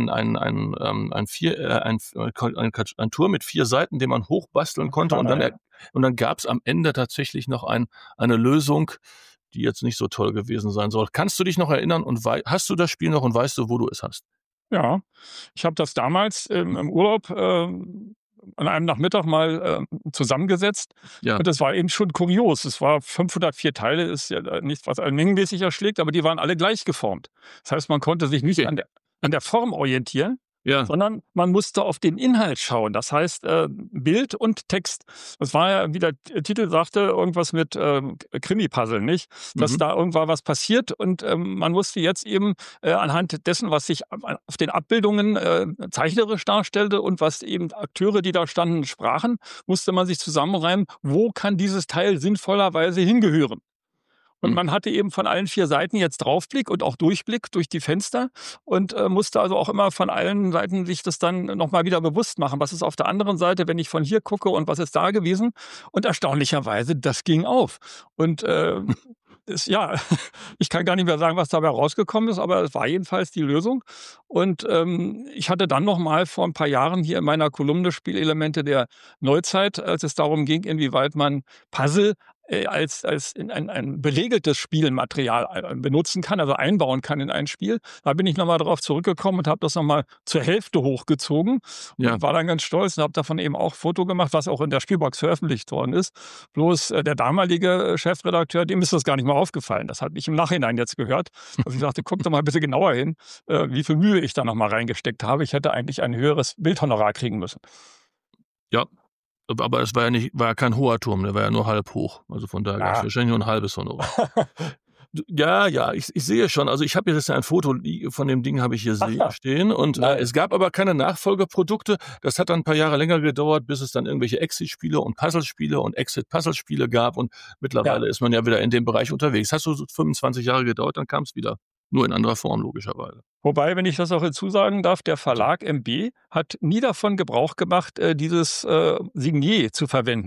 Turm mit 4 Seiten, den man hochbasteln konnte. Und dann gab es am Ende tatsächlich noch eine Lösung, die jetzt nicht so toll gewesen sein soll. Kannst du dich noch erinnern und hast du das Spiel noch und weißt du, wo du es hast? Ja, ich habe das damals im Urlaub an einem Nachmittag mal zusammengesetzt. Ja. Und das war eben schon kurios. Es war 504 Teile, ist ja nichts, was mengenmäßig erschlägt, aber die waren alle gleich geformt. Das heißt, man konnte sich nicht an der Form orientieren, sondern man musste auf den Inhalt schauen. Das heißt, Bild und Text. Das war ja, wie der Titel sagte, irgendwas mit Krimi-Puzzle, nicht? Dass da irgendwann was passiert und man musste jetzt eben anhand dessen, was sich auf den Abbildungen zeichnerisch darstellte und was eben Akteure, die da standen, sprachen, musste man sich zusammenreimen, wo kann dieses Teil sinnvollerweise hingehören. Und man hatte eben von allen 4 Seiten jetzt Draufblick und auch Durchblick durch die Fenster und musste also auch immer von allen Seiten sich das dann nochmal wieder bewusst machen. Was ist auf der anderen Seite, wenn ich von hier gucke und was ist da gewesen? Und erstaunlicherweise, das ging auf. Und ich kann gar nicht mehr sagen, was dabei rausgekommen ist, aber es war jedenfalls die Lösung. Und ich hatte dann nochmal vor ein paar Jahren hier in meiner Kolumne Spielelemente der Neuzeit, als es darum ging, inwieweit man Puzzle als ein belegeltes Spielmaterial benutzen kann, also einbauen kann in ein Spiel. Da bin ich nochmal drauf zurückgekommen und habe das nochmal zur Hälfte hochgezogen und war dann ganz stolz und habe davon eben auch ein Foto gemacht, was auch in der Spielbox veröffentlicht worden ist. Bloß der damalige Chefredakteur, dem ist das gar nicht mal aufgefallen. Das hat mich im Nachhinein jetzt gehört. Also ich sagte, guck doch mal bitte genauer hin, wie viel Mühe ich da nochmal reingesteckt habe. Ich hätte eigentlich ein höheres Bildhonorar kriegen müssen. Ja. Aber es war ja kein hoher Turm, der war ja nur halb hoch. Also von daher gab es wahrscheinlich nur ein halbes Honorar. Ja, ich sehe schon. Also ich habe jetzt ein Foto von dem Ding habe ich hier stehen und es gab aber keine Nachfolgeprodukte. Das hat dann ein paar Jahre länger gedauert, bis es dann irgendwelche Exit-Spiele und Puzzlespiele und Exit-Puzzlespiele gab und mittlerweile ist man ja wieder in dem Bereich unterwegs. Hast du so 25 Jahre gedauert, dann kam es wieder. Nur in anderer Form, logischerweise. Wobei, wenn ich das auch hinzusagen darf, der Verlag MB hat nie davon Gebrauch gemacht, dieses Signier zu verwenden.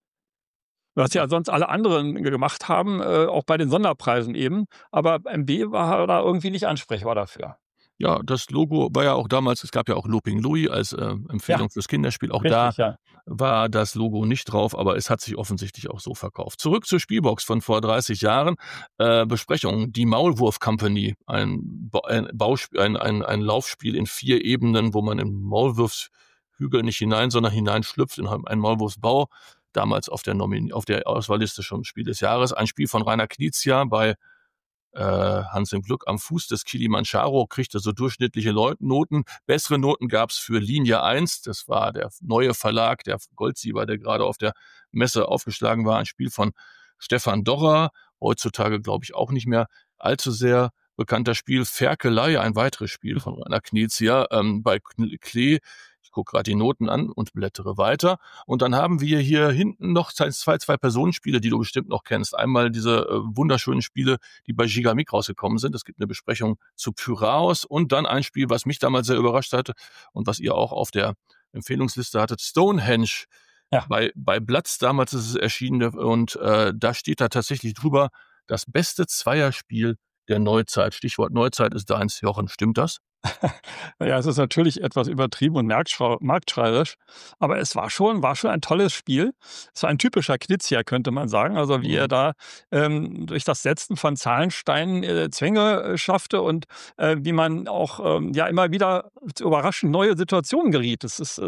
Was ja sonst alle anderen gemacht haben, auch bei den Sonderpreisen eben. Aber MB war da irgendwie nicht ansprechbar dafür. Ja, das Logo war ja auch damals, es gab ja auch Looping Louis als Empfehlung fürs Kinderspiel. Auch richtig, da war das Logo nicht drauf, aber es hat sich offensichtlich auch so verkauft. Zurück zur Spielbox von vor 30 Jahren. Besprechung, die Maulwurf Company, ein Laufspiel in 4 Ebenen, wo man in Maulwurfshügel nicht hinein, sondern hineinschlüpft in einen Maulwurfsbau. Damals auf der Auswahlliste schon Spiel des Jahres. Ein Spiel von Rainer Knizia bei Hans im Glück am Fuß des Kilimanjaro, kriegte so durchschnittliche Noten. Bessere Noten gab es für Linie 1, das war der neue Verlag, der Goldsieber, der gerade auf der Messe aufgeschlagen war. Ein Spiel von Stefan Dorrer, heutzutage glaube ich auch nicht mehr allzu sehr bekannter Spiel. Ferkelei, ein weiteres Spiel von Rainer Knizia bei Klee. Ich gucke gerade die Noten an und blättere weiter. Und dann haben wir hier hinten noch zwei Personenspiele, die du bestimmt noch kennst. Einmal diese wunderschönen Spiele, die bei Gigamic rausgekommen sind. Es gibt eine Besprechung zu Pyraos und dann ein Spiel, was mich damals sehr überrascht hatte und was ihr auch auf der Empfehlungsliste hattet, Stonehenge. Ja. Bei Blatz damals ist es erschienen und da steht da tatsächlich drüber, das beste Zweierspiel der Neuzeit. Stichwort Neuzeit ist deins, Jochen. Stimmt das? Ja, es ist natürlich etwas übertrieben und marktschreierisch, aber es war schon ein tolles Spiel. Es war ein typischer Knizia, könnte man sagen. Also, wie er Mhm. da, durch das Setzen von Zahlensteinen, Zwänge, schaffte und, wie man auch, ja, immer wieder zu überraschend neue Situationen geriet. Das ist,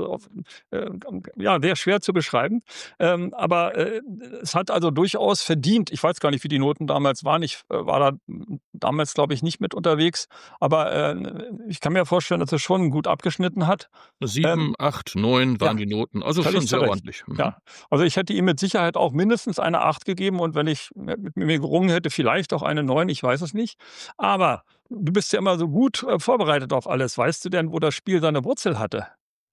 ja, sehr schwer zu beschreiben. Aber, es hat also durchaus verdient. Ich weiß gar nicht, wie die Noten damals waren. Ich, war da damals, glaube ich, nicht mit unterwegs. Aber, ich kann mir vorstellen, dass er schon gut abgeschnitten hat. Ähm, 7, 8, 9 ja, waren die Noten, also völlig schon zu sehr Recht. ordentlich. Mhm. Ja. Also, ich hätte ihm mit Sicherheit auch mindestens eine 8 gegeben und wenn ich mit mir gerungen hätte, vielleicht auch eine 9. Ich weiß es nicht. Aber du bist ja immer so gut, vorbereitet auf alles. Weißt du denn, wo das Spiel seine Wurzel hatte?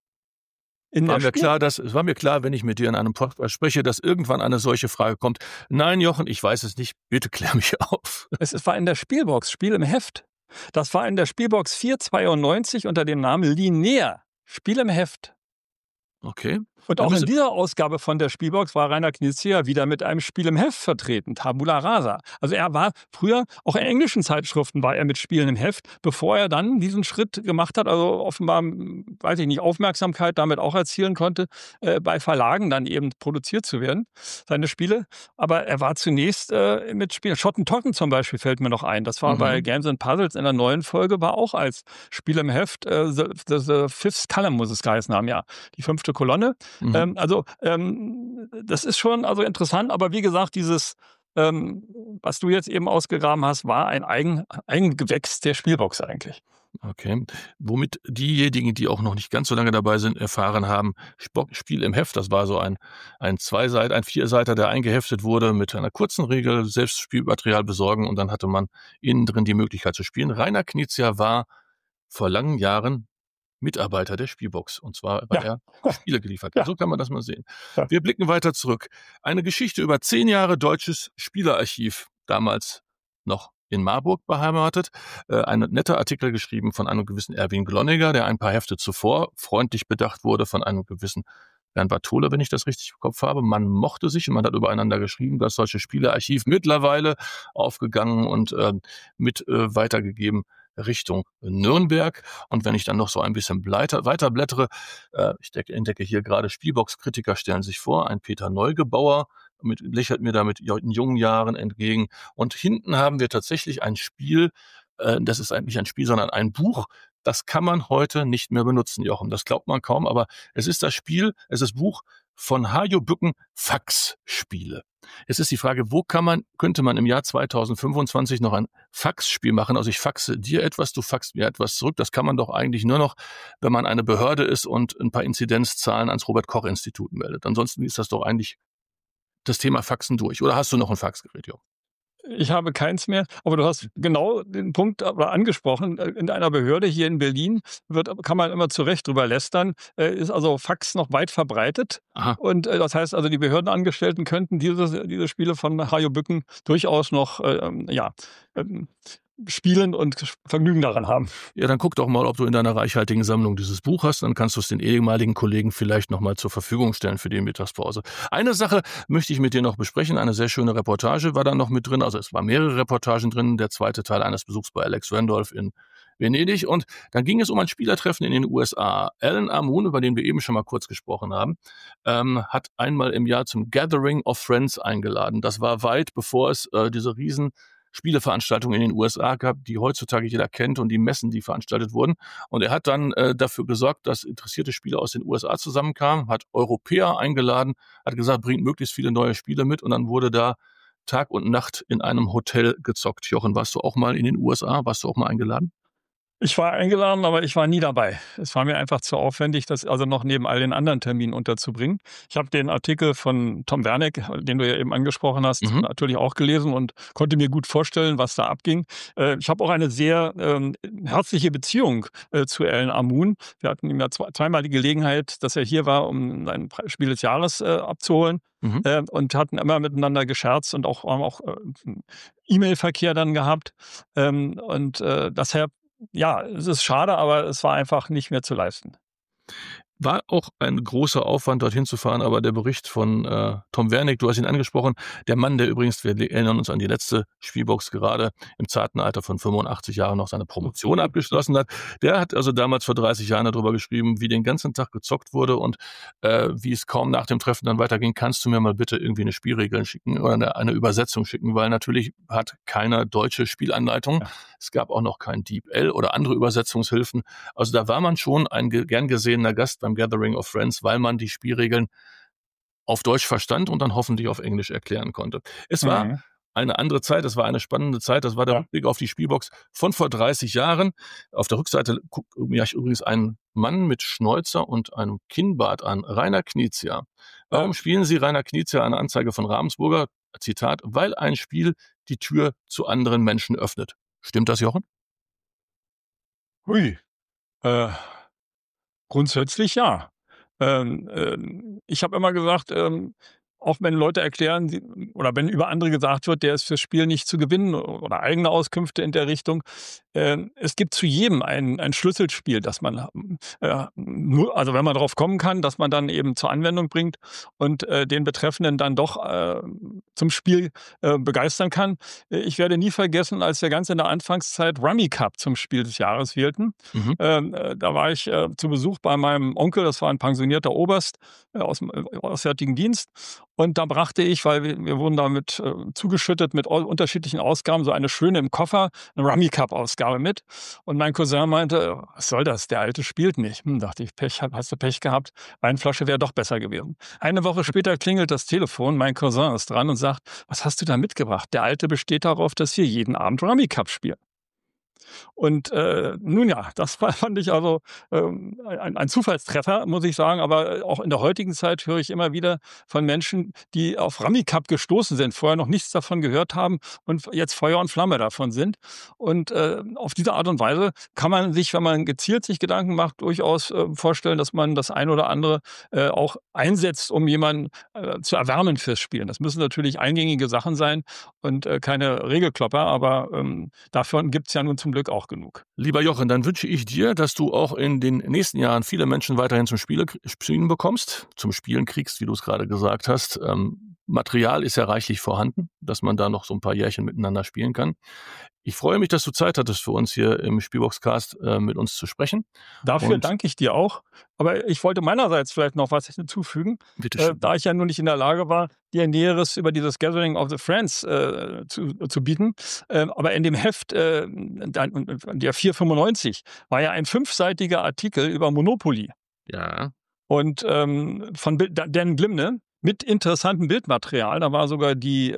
In der Spiel Es war mir klar, wenn ich mit dir in einem Podcast spreche, dass irgendwann eine solche Frage kommt. Nein, Jochen, ich weiß es nicht. Bitte klär mich auf. Es war in der Spielbox, Spiel im Heft. Das war in der Spielbox 492 unter dem Namen Linear, Spiel im Heft. Okay. Und Da auch in müssen dieser Ausgabe von der Spielbox war Rainer Knizia wieder mit einem Spiel im Heft vertreten, Tabula Rasa. Also er war früher, auch in englischen Zeitschriften war er mit Spielen im Heft, bevor er dann diesen Schritt gemacht hat, also offenbar, weiß ich nicht, Aufmerksamkeit damit auch erzielen konnte, bei Verlagen dann eben produziert zu werden, seine Spiele. Aber er war zunächst mit Spielen, Schottentotten zum Beispiel fällt mir noch ein, das war bei mhm. Games and Puzzles in der neuen Folge, war auch als Spiel im Heft, the Fifth Column muss es geheißen haben, ja, die 5. Kolonne. Mhm. Das ist schon also interessant, aber wie gesagt, dieses, was du jetzt eben ausgegraben hast, war ein Eigengewächs der Spielbox eigentlich. Okay. Womit diejenigen, die auch noch nicht ganz so lange dabei sind, erfahren haben, Spiel im Heft, das war so ein Vierseiter, der eingeheftet wurde mit einer kurzen Regel, selbst Spielmaterial besorgen und dann hatte man innen drin die Möglichkeit zu spielen. Rainer Knizia war vor langen Jahren Mitarbeiter der Spielbox. Und zwar, weil Ja, er Spiele geliefert hat. ja, So kann man das mal sehen. ja. Wir blicken weiter zurück. Eine Geschichte über 10 Jahre deutsches Spielerarchiv. Damals noch in Marburg beheimatet. Ein netter Artikel geschrieben von einem gewissen Erwin Glonniger, der ein paar Hefte zuvor freundlich bedacht wurde von einem gewissen Bernd Bartole, wenn ich das richtig im Kopf habe. Man mochte sich und man hat übereinander geschrieben, das solche Spielerarchiv mittlerweile aufgegangen und mit weitergegeben Richtung Nürnberg. Und wenn ich dann noch so ein bisschen weiter blättere, entdecke hier gerade Spielbox-Kritiker stellen sich vor, ein Peter Neugebauer lächelt mir da mit in jungen Jahren entgegen. Und hinten haben wir tatsächlich ein Spiel, das ist eigentlich ein Spiel, sondern ein Buch, das kann man heute nicht mehr benutzen, Jochen. Das glaubt man kaum, aber es ist das Buch von Hajo Bücken, Faxspiele. Es ist die Frage, könnte man im Jahr 2025 noch ein Faxspiel machen? Also ich faxe dir etwas, du faxst mir etwas zurück. Das kann man doch eigentlich nur noch, wenn man eine Behörde ist und ein paar Inzidenzzahlen ans Robert-Koch-Institut meldet. Ansonsten ist das doch eigentlich das Thema Faxen durch. Oder hast du noch ein Faxgerät, Jochen? Ich habe keins mehr, aber du hast genau den Punkt aber angesprochen. In einer Behörde hier in Berlin kann man immer zu Recht drüber lästern, ist also Fax noch weit verbreitet. Aha. Und das heißt also, die Behördenangestellten könnten diese Spiele von Hajo Bücken durchaus noch ähm, spielen und Vergnügen daran haben. Ja, dann guck doch mal, ob du in deiner reichhaltigen Sammlung dieses Buch hast. Dann kannst du es den ehemaligen Kollegen vielleicht nochmal zur Verfügung stellen für die Mittagspause. Eine Sache möchte ich mit dir noch besprechen. Eine sehr schöne Reportage war da noch mit drin. Also es waren mehrere Reportagen drin. Der zweite Teil eines Besuchs bei Alex Randolph in Venedig. Und dann ging es um ein Spielertreffen in den USA. Alan Amun, über den wir eben schon mal kurz gesprochen haben, hat einmal im Jahr zum Gathering of Friends eingeladen. Das war weit bevor es diese riesen Spieleveranstaltungen in den USA gab, die heutzutage jeder kennt und die Messen, die veranstaltet wurden. Und er hat dann dafür gesorgt, dass interessierte Spieler aus den USA zusammenkamen, hat Europäer eingeladen, hat gesagt, bringt möglichst viele neue Spiele mit und dann wurde da Tag und Nacht in einem Hotel gezockt. Jochen, warst du auch mal in den USA? Warst du auch mal eingeladen? Ich war eingeladen, aber ich war nie dabei. Es war mir einfach zu aufwendig, das also noch neben all den anderen Terminen unterzubringen. Ich habe den Artikel von Tom Werneck, den du ja eben angesprochen hast, Mhm. natürlich auch gelesen und konnte mir gut vorstellen, was da abging. Ich habe auch eine sehr herzliche Beziehung zu Alan Amun. Wir hatten ihm ja zweimal die Gelegenheit, dass er hier war, um sein Spiel des Jahres abzuholen. Mhm. Und hatten immer miteinander gescherzt und auch E-Mail-Verkehr dann gehabt. Deshalb ja, es ist schade, aber es war einfach nicht mehr zu leisten. war auch ein großer Aufwand, dorthin zu fahren, aber der Bericht von Tom Wernick, du hast ihn angesprochen, der Mann, der übrigens, wir erinnern uns an die letzte Spielbox, gerade im zarten Alter von 85 Jahren noch seine Promotion abgeschlossen hat, der hat also damals vor 30 Jahren darüber geschrieben, wie den ganzen Tag gezockt wurde und wie es kaum nach dem Treffen dann weiterging. Kannst du mir mal bitte irgendwie eine Spielregeln schicken oder eine Übersetzung schicken, weil natürlich hat keiner deutsche Spielanleitung. Ja. Es gab auch noch kein DeepL oder andere Übersetzungshilfen. Also da war man schon ein gern gesehener Gast beim Gathering of Friends, weil man die Spielregeln auf Deutsch verstand und dann hoffentlich auf Englisch erklären konnte. Es war eine andere Zeit, es war eine spannende Zeit, das war der Rückblick auf die Spielbox von vor 30 Jahren. Auf der Rückseite guckt mich übrigens ein Mann mit Schnäuzer und einem Kinnbart an, Rainer Knizia. Warum spielen Sie, Rainer Knizia, eine Anzeige von Ravensburger? Zitat, weil ein Spiel die Tür zu anderen Menschen öffnet. Stimmt das, Jochen? Hui. Grundsätzlich ja. Ich habe immer gesagt, auch wenn Leute erklären oder wenn über andere gesagt wird, der ist fürs Spiel nicht zu gewinnen oder eigene Auskünfte in der Richtung, es gibt zu jedem ein Schlüsselspiel, das man, nur, also wenn man darauf kommen kann, dass man dann eben zur Anwendung bringt und den Betreffenden dann doch zum Spiel begeistern kann. Ich werde nie vergessen, als wir ganz in der Anfangszeit Rummy Cup zum Spiel des Jahres wählten. Da war ich zu Besuch bei meinem Onkel, das war ein pensionierter Oberst aus dem Auswärtigen Dienst. Und da brachte ich, weil wir wurden damit zugeschüttet mit unterschiedlichen Ausgaben, so eine schöne im Koffer, eine Rummy Cup-Ausgabe mit. Und mein Cousin meinte, was soll das, der Alte spielt nicht. Dachte ich, hast du Pech gehabt, Weinflasche wäre doch besser gewesen. Eine Woche später klingelt das Telefon, mein Cousin ist dran und sagt, was hast du da mitgebracht? Der Alte besteht darauf, dass wir jeden Abend Rummy Cup spielen. Und nun ja, das fand ich also ein Zufallstreffer, muss ich sagen. Aber auch in der heutigen Zeit höre ich immer wieder von Menschen, die auf Rummy Cup gestoßen sind, vorher noch nichts davon gehört haben und jetzt Feuer und Flamme davon sind. Und auf diese Art und Weise kann man sich, wenn man gezielt sich Gedanken macht, durchaus vorstellen, dass man das ein oder andere auch einsetzt, um jemanden zu erwärmen fürs Spielen. Das müssen natürlich eingängige Sachen sein und keine Regelklopper, aber davon gibt es ja nun zum Glück auch genug. Lieber Jochen, dann wünsche ich dir, dass du auch in den nächsten Jahren viele Menschen weiterhin zum Spielen bekommst, zum Spielen kriegst, wie du es gerade gesagt hast. Material ist ja reichlich vorhanden, dass man da noch so ein paar Jährchen miteinander spielen kann. Ich freue mich, dass du Zeit hattest, für uns hier im Spielboxcast mit uns zu sprechen. Dafür danke ich dir auch. Aber ich wollte meinerseits vielleicht noch was hinzufügen, da ich ja nun nicht in der Lage war, dir Näheres über dieses Gathering of the Friends zu bieten. Aber in dem Heft, der 495, war ja ein 5-seitiger Artikel über Monopoly. Ja. Und von Dan Glimne mit interessantem Bildmaterial. Da war sogar die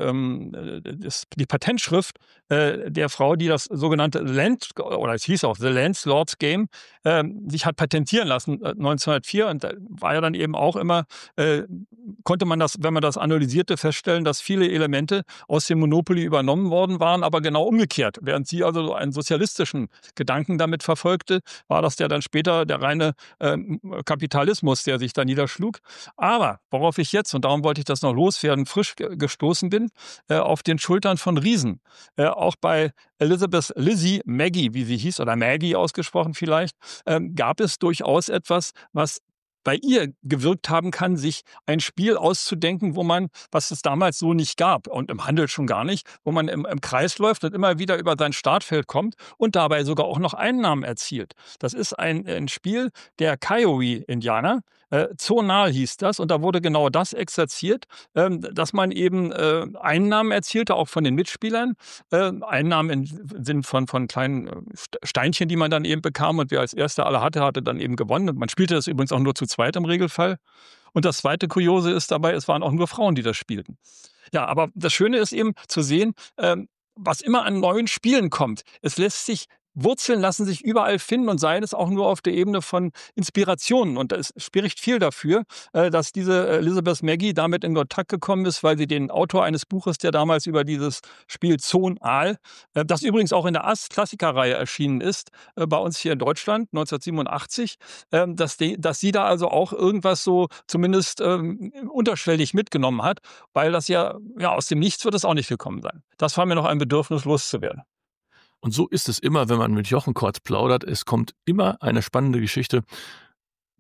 Patentschrift der Frau, die das sogenannte es hieß auch The Landlord's Game, sich hat patentieren lassen 1904. Und da war ja dann eben auch immer, konnte man das, wenn man das analysierte, feststellen, dass viele Elemente aus dem Monopoly übernommen worden waren, aber genau umgekehrt. Während sie also so einen sozialistischen Gedanken damit verfolgte, war das ja dann später der reine Kapitalismus, der sich da niederschlug. Aber worauf ich jetzt, und darum wollte ich das noch loswerden, frisch gestoßen bin, auf den Schultern von Riesen. Auch bei Elizabeth Lizzie Maggie, wie sie hieß, oder Maggie ausgesprochen vielleicht, gab es durchaus etwas, was bei ihr gewirkt haben kann, sich ein Spiel auszudenken, was es damals so nicht gab und im Handel schon gar nicht, wo man im Kreis läuft und immer wieder über sein Startfeld kommt und dabei sogar auch noch Einnahmen erzielt. Das ist ein Spiel der Kiowa-Indianer. Zonal hieß das, und da wurde genau das exerziert, dass man eben Einnahmen erzielte, auch von den Mitspielern. Einnahmen im Sinn von kleinen Steinchen, die man dann eben bekam, und wer als Erster alle hatte dann eben gewonnen. Und man spielte das übrigens auch nur zu zweit im Regelfall. Und das zweite Kuriose ist dabei, es waren auch nur Frauen, die das spielten. Ja, aber das Schöne ist eben zu sehen, was immer an neuen Spielen kommt. Es lässt sich Wurzeln lassen sich überall finden, und sei es auch nur auf der Ebene von Inspirationen. Und es spricht viel dafür, dass diese Elizabeth Maggie damit in Kontakt gekommen ist, weil sie den Autor eines Buches, der damals über dieses Spiel Zonal, das übrigens auch in der Klassikerreihe erschienen ist, bei uns hier in Deutschland 1987, dass sie da also auch irgendwas so zumindest unterschwellig mitgenommen hat, weil das ja aus dem Nichts wird es auch nicht gekommen sein. Das war mir noch ein Bedürfnis, loszuwerden. Und so ist es immer, wenn man mit Jochen kurz plaudert. Es kommt immer eine spannende Geschichte.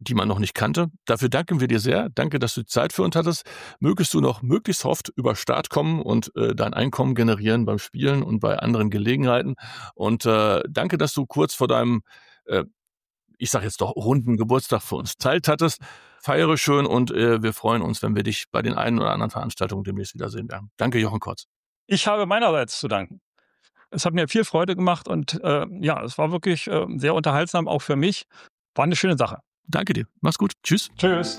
die man noch nicht kannte. Dafür danken wir dir sehr. Danke, dass du Zeit für uns hattest. Mögest du noch möglichst oft über Start kommen und dein Einkommen generieren beim Spielen und bei anderen Gelegenheiten. Und danke, dass du kurz vor deinem, ich sage jetzt doch, runden Geburtstag für uns Zeit hattest. Feiere schön und wir freuen uns, wenn wir dich bei den einen oder anderen Veranstaltungen demnächst wiedersehen werden. Danke, Jochen Kotz. Ich habe meinerseits zu danken. Es hat mir viel Freude gemacht und es war wirklich sehr unterhaltsam, auch für mich. War eine schöne Sache. Danke dir. Mach's gut. Tschüss. Tschüss.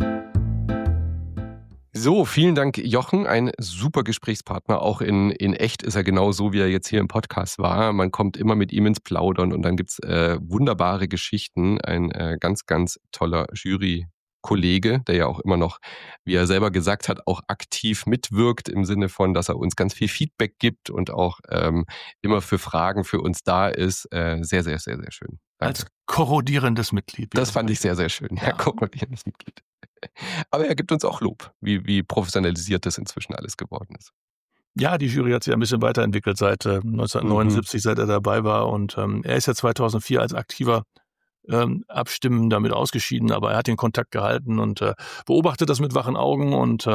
So, vielen Dank, Jochen. Ein super Gesprächspartner. Auch in echt ist er genau so, wie er jetzt hier im Podcast war. Man kommt immer mit ihm ins Plaudern und dann gibt's wunderbare Geschichten. Ein ganz, ganz toller Jury-Kollege, der ja auch immer noch, wie er selber gesagt hat, auch aktiv mitwirkt im Sinne von, dass er uns ganz viel Feedback gibt und auch immer für Fragen für uns da ist. Sehr, sehr, sehr, sehr schön. Danke. Als korrodierendes Mitglied. Das fand ich sehr, sehr schön. Ja, korrodierendes Mitglied. Aber er gibt uns auch Lob, wie professionalisiert das inzwischen alles geworden ist. Ja, die Jury hat sich ein bisschen weiterentwickelt seit 1979, seit er dabei war. Und er ist ja 2004 als aktiver Abstimmen damit ausgeschieden, aber er hat den Kontakt gehalten und beobachtet das mit wachen Augen. Und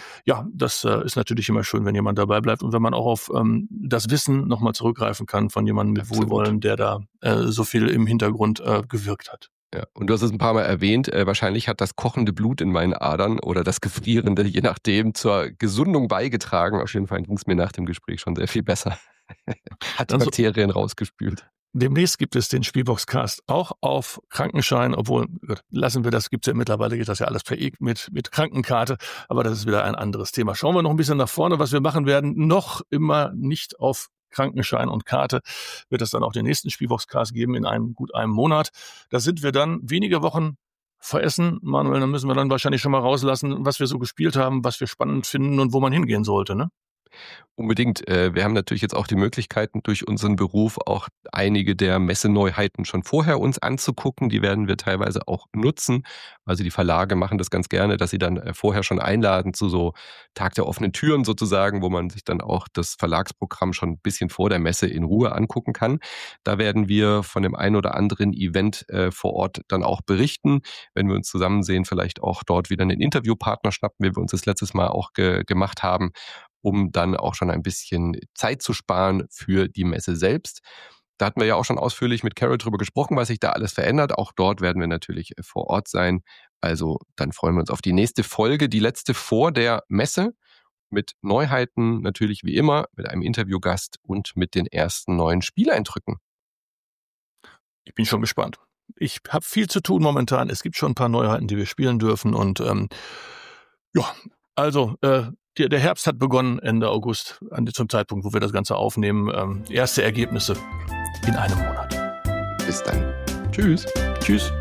das ist natürlich immer schön, wenn jemand dabei bleibt und wenn man auch auf das Wissen nochmal zurückgreifen kann von jemandem mit Wohlwollen, der da so viel im Hintergrund gewirkt hat. Ja, und du hast es ein paar Mal erwähnt, wahrscheinlich hat das kochende Blut in meinen Adern oder das gefrierende, je nachdem, zur Gesundung beigetragen. Auf jeden Fall ging es mir nach dem Gespräch schon sehr viel besser. Hat die Bakterien rausgespült. Demnächst gibt es den Spielboxcast auch auf Krankenschein, obwohl, lassen wir das, gibt's ja mittlerweile, geht das ja alles per mit Krankenkarte, aber das ist wieder ein anderes Thema. Schauen wir noch ein bisschen nach vorne, was wir machen werden. Noch immer nicht auf Krankenschein und Karte wird es dann auch den nächsten Spielboxcast geben in gut einem Monat. Da sind wir dann wenige Wochen vor Essen. Manuel, dann müssen wir dann wahrscheinlich schon mal rauslassen, was wir so gespielt haben, was wir spannend finden und wo man hingehen sollte, ne? Unbedingt. Wir haben natürlich jetzt auch die Möglichkeiten, durch unseren Beruf auch einige der Messeneuheiten schon vorher uns anzugucken. Die werden wir teilweise auch nutzen. Also die Verlage machen das ganz gerne, dass sie dann vorher schon einladen zu so Tag der offenen Türen sozusagen, wo man sich dann auch das Verlagsprogramm schon ein bisschen vor der Messe in Ruhe angucken kann. Da werden wir von dem ein oder anderen Event vor Ort dann auch berichten. Wenn wir uns zusammen sehen, vielleicht auch dort wieder einen Interviewpartner schnappen, wie wir uns das letztes Mal auch gemacht haben, um dann auch schon ein bisschen Zeit zu sparen für die Messe selbst. Da hatten wir ja auch schon ausführlich mit Carol drüber gesprochen, was sich da alles verändert. Auch dort werden wir natürlich vor Ort sein. Also dann freuen wir uns auf die nächste Folge, die letzte vor der Messe, mit Neuheiten natürlich wie immer, mit einem Interviewgast und mit den ersten neuen Spieleindrücken. Ich bin schon gespannt. Ich habe viel zu tun momentan. Es gibt schon ein paar Neuheiten, die wir spielen dürfen. Und der Herbst hat begonnen, Ende August, zum Zeitpunkt, wo wir das Ganze aufnehmen. Erste Ergebnisse in einem Monat. Bis dann. Tschüss. Tschüss.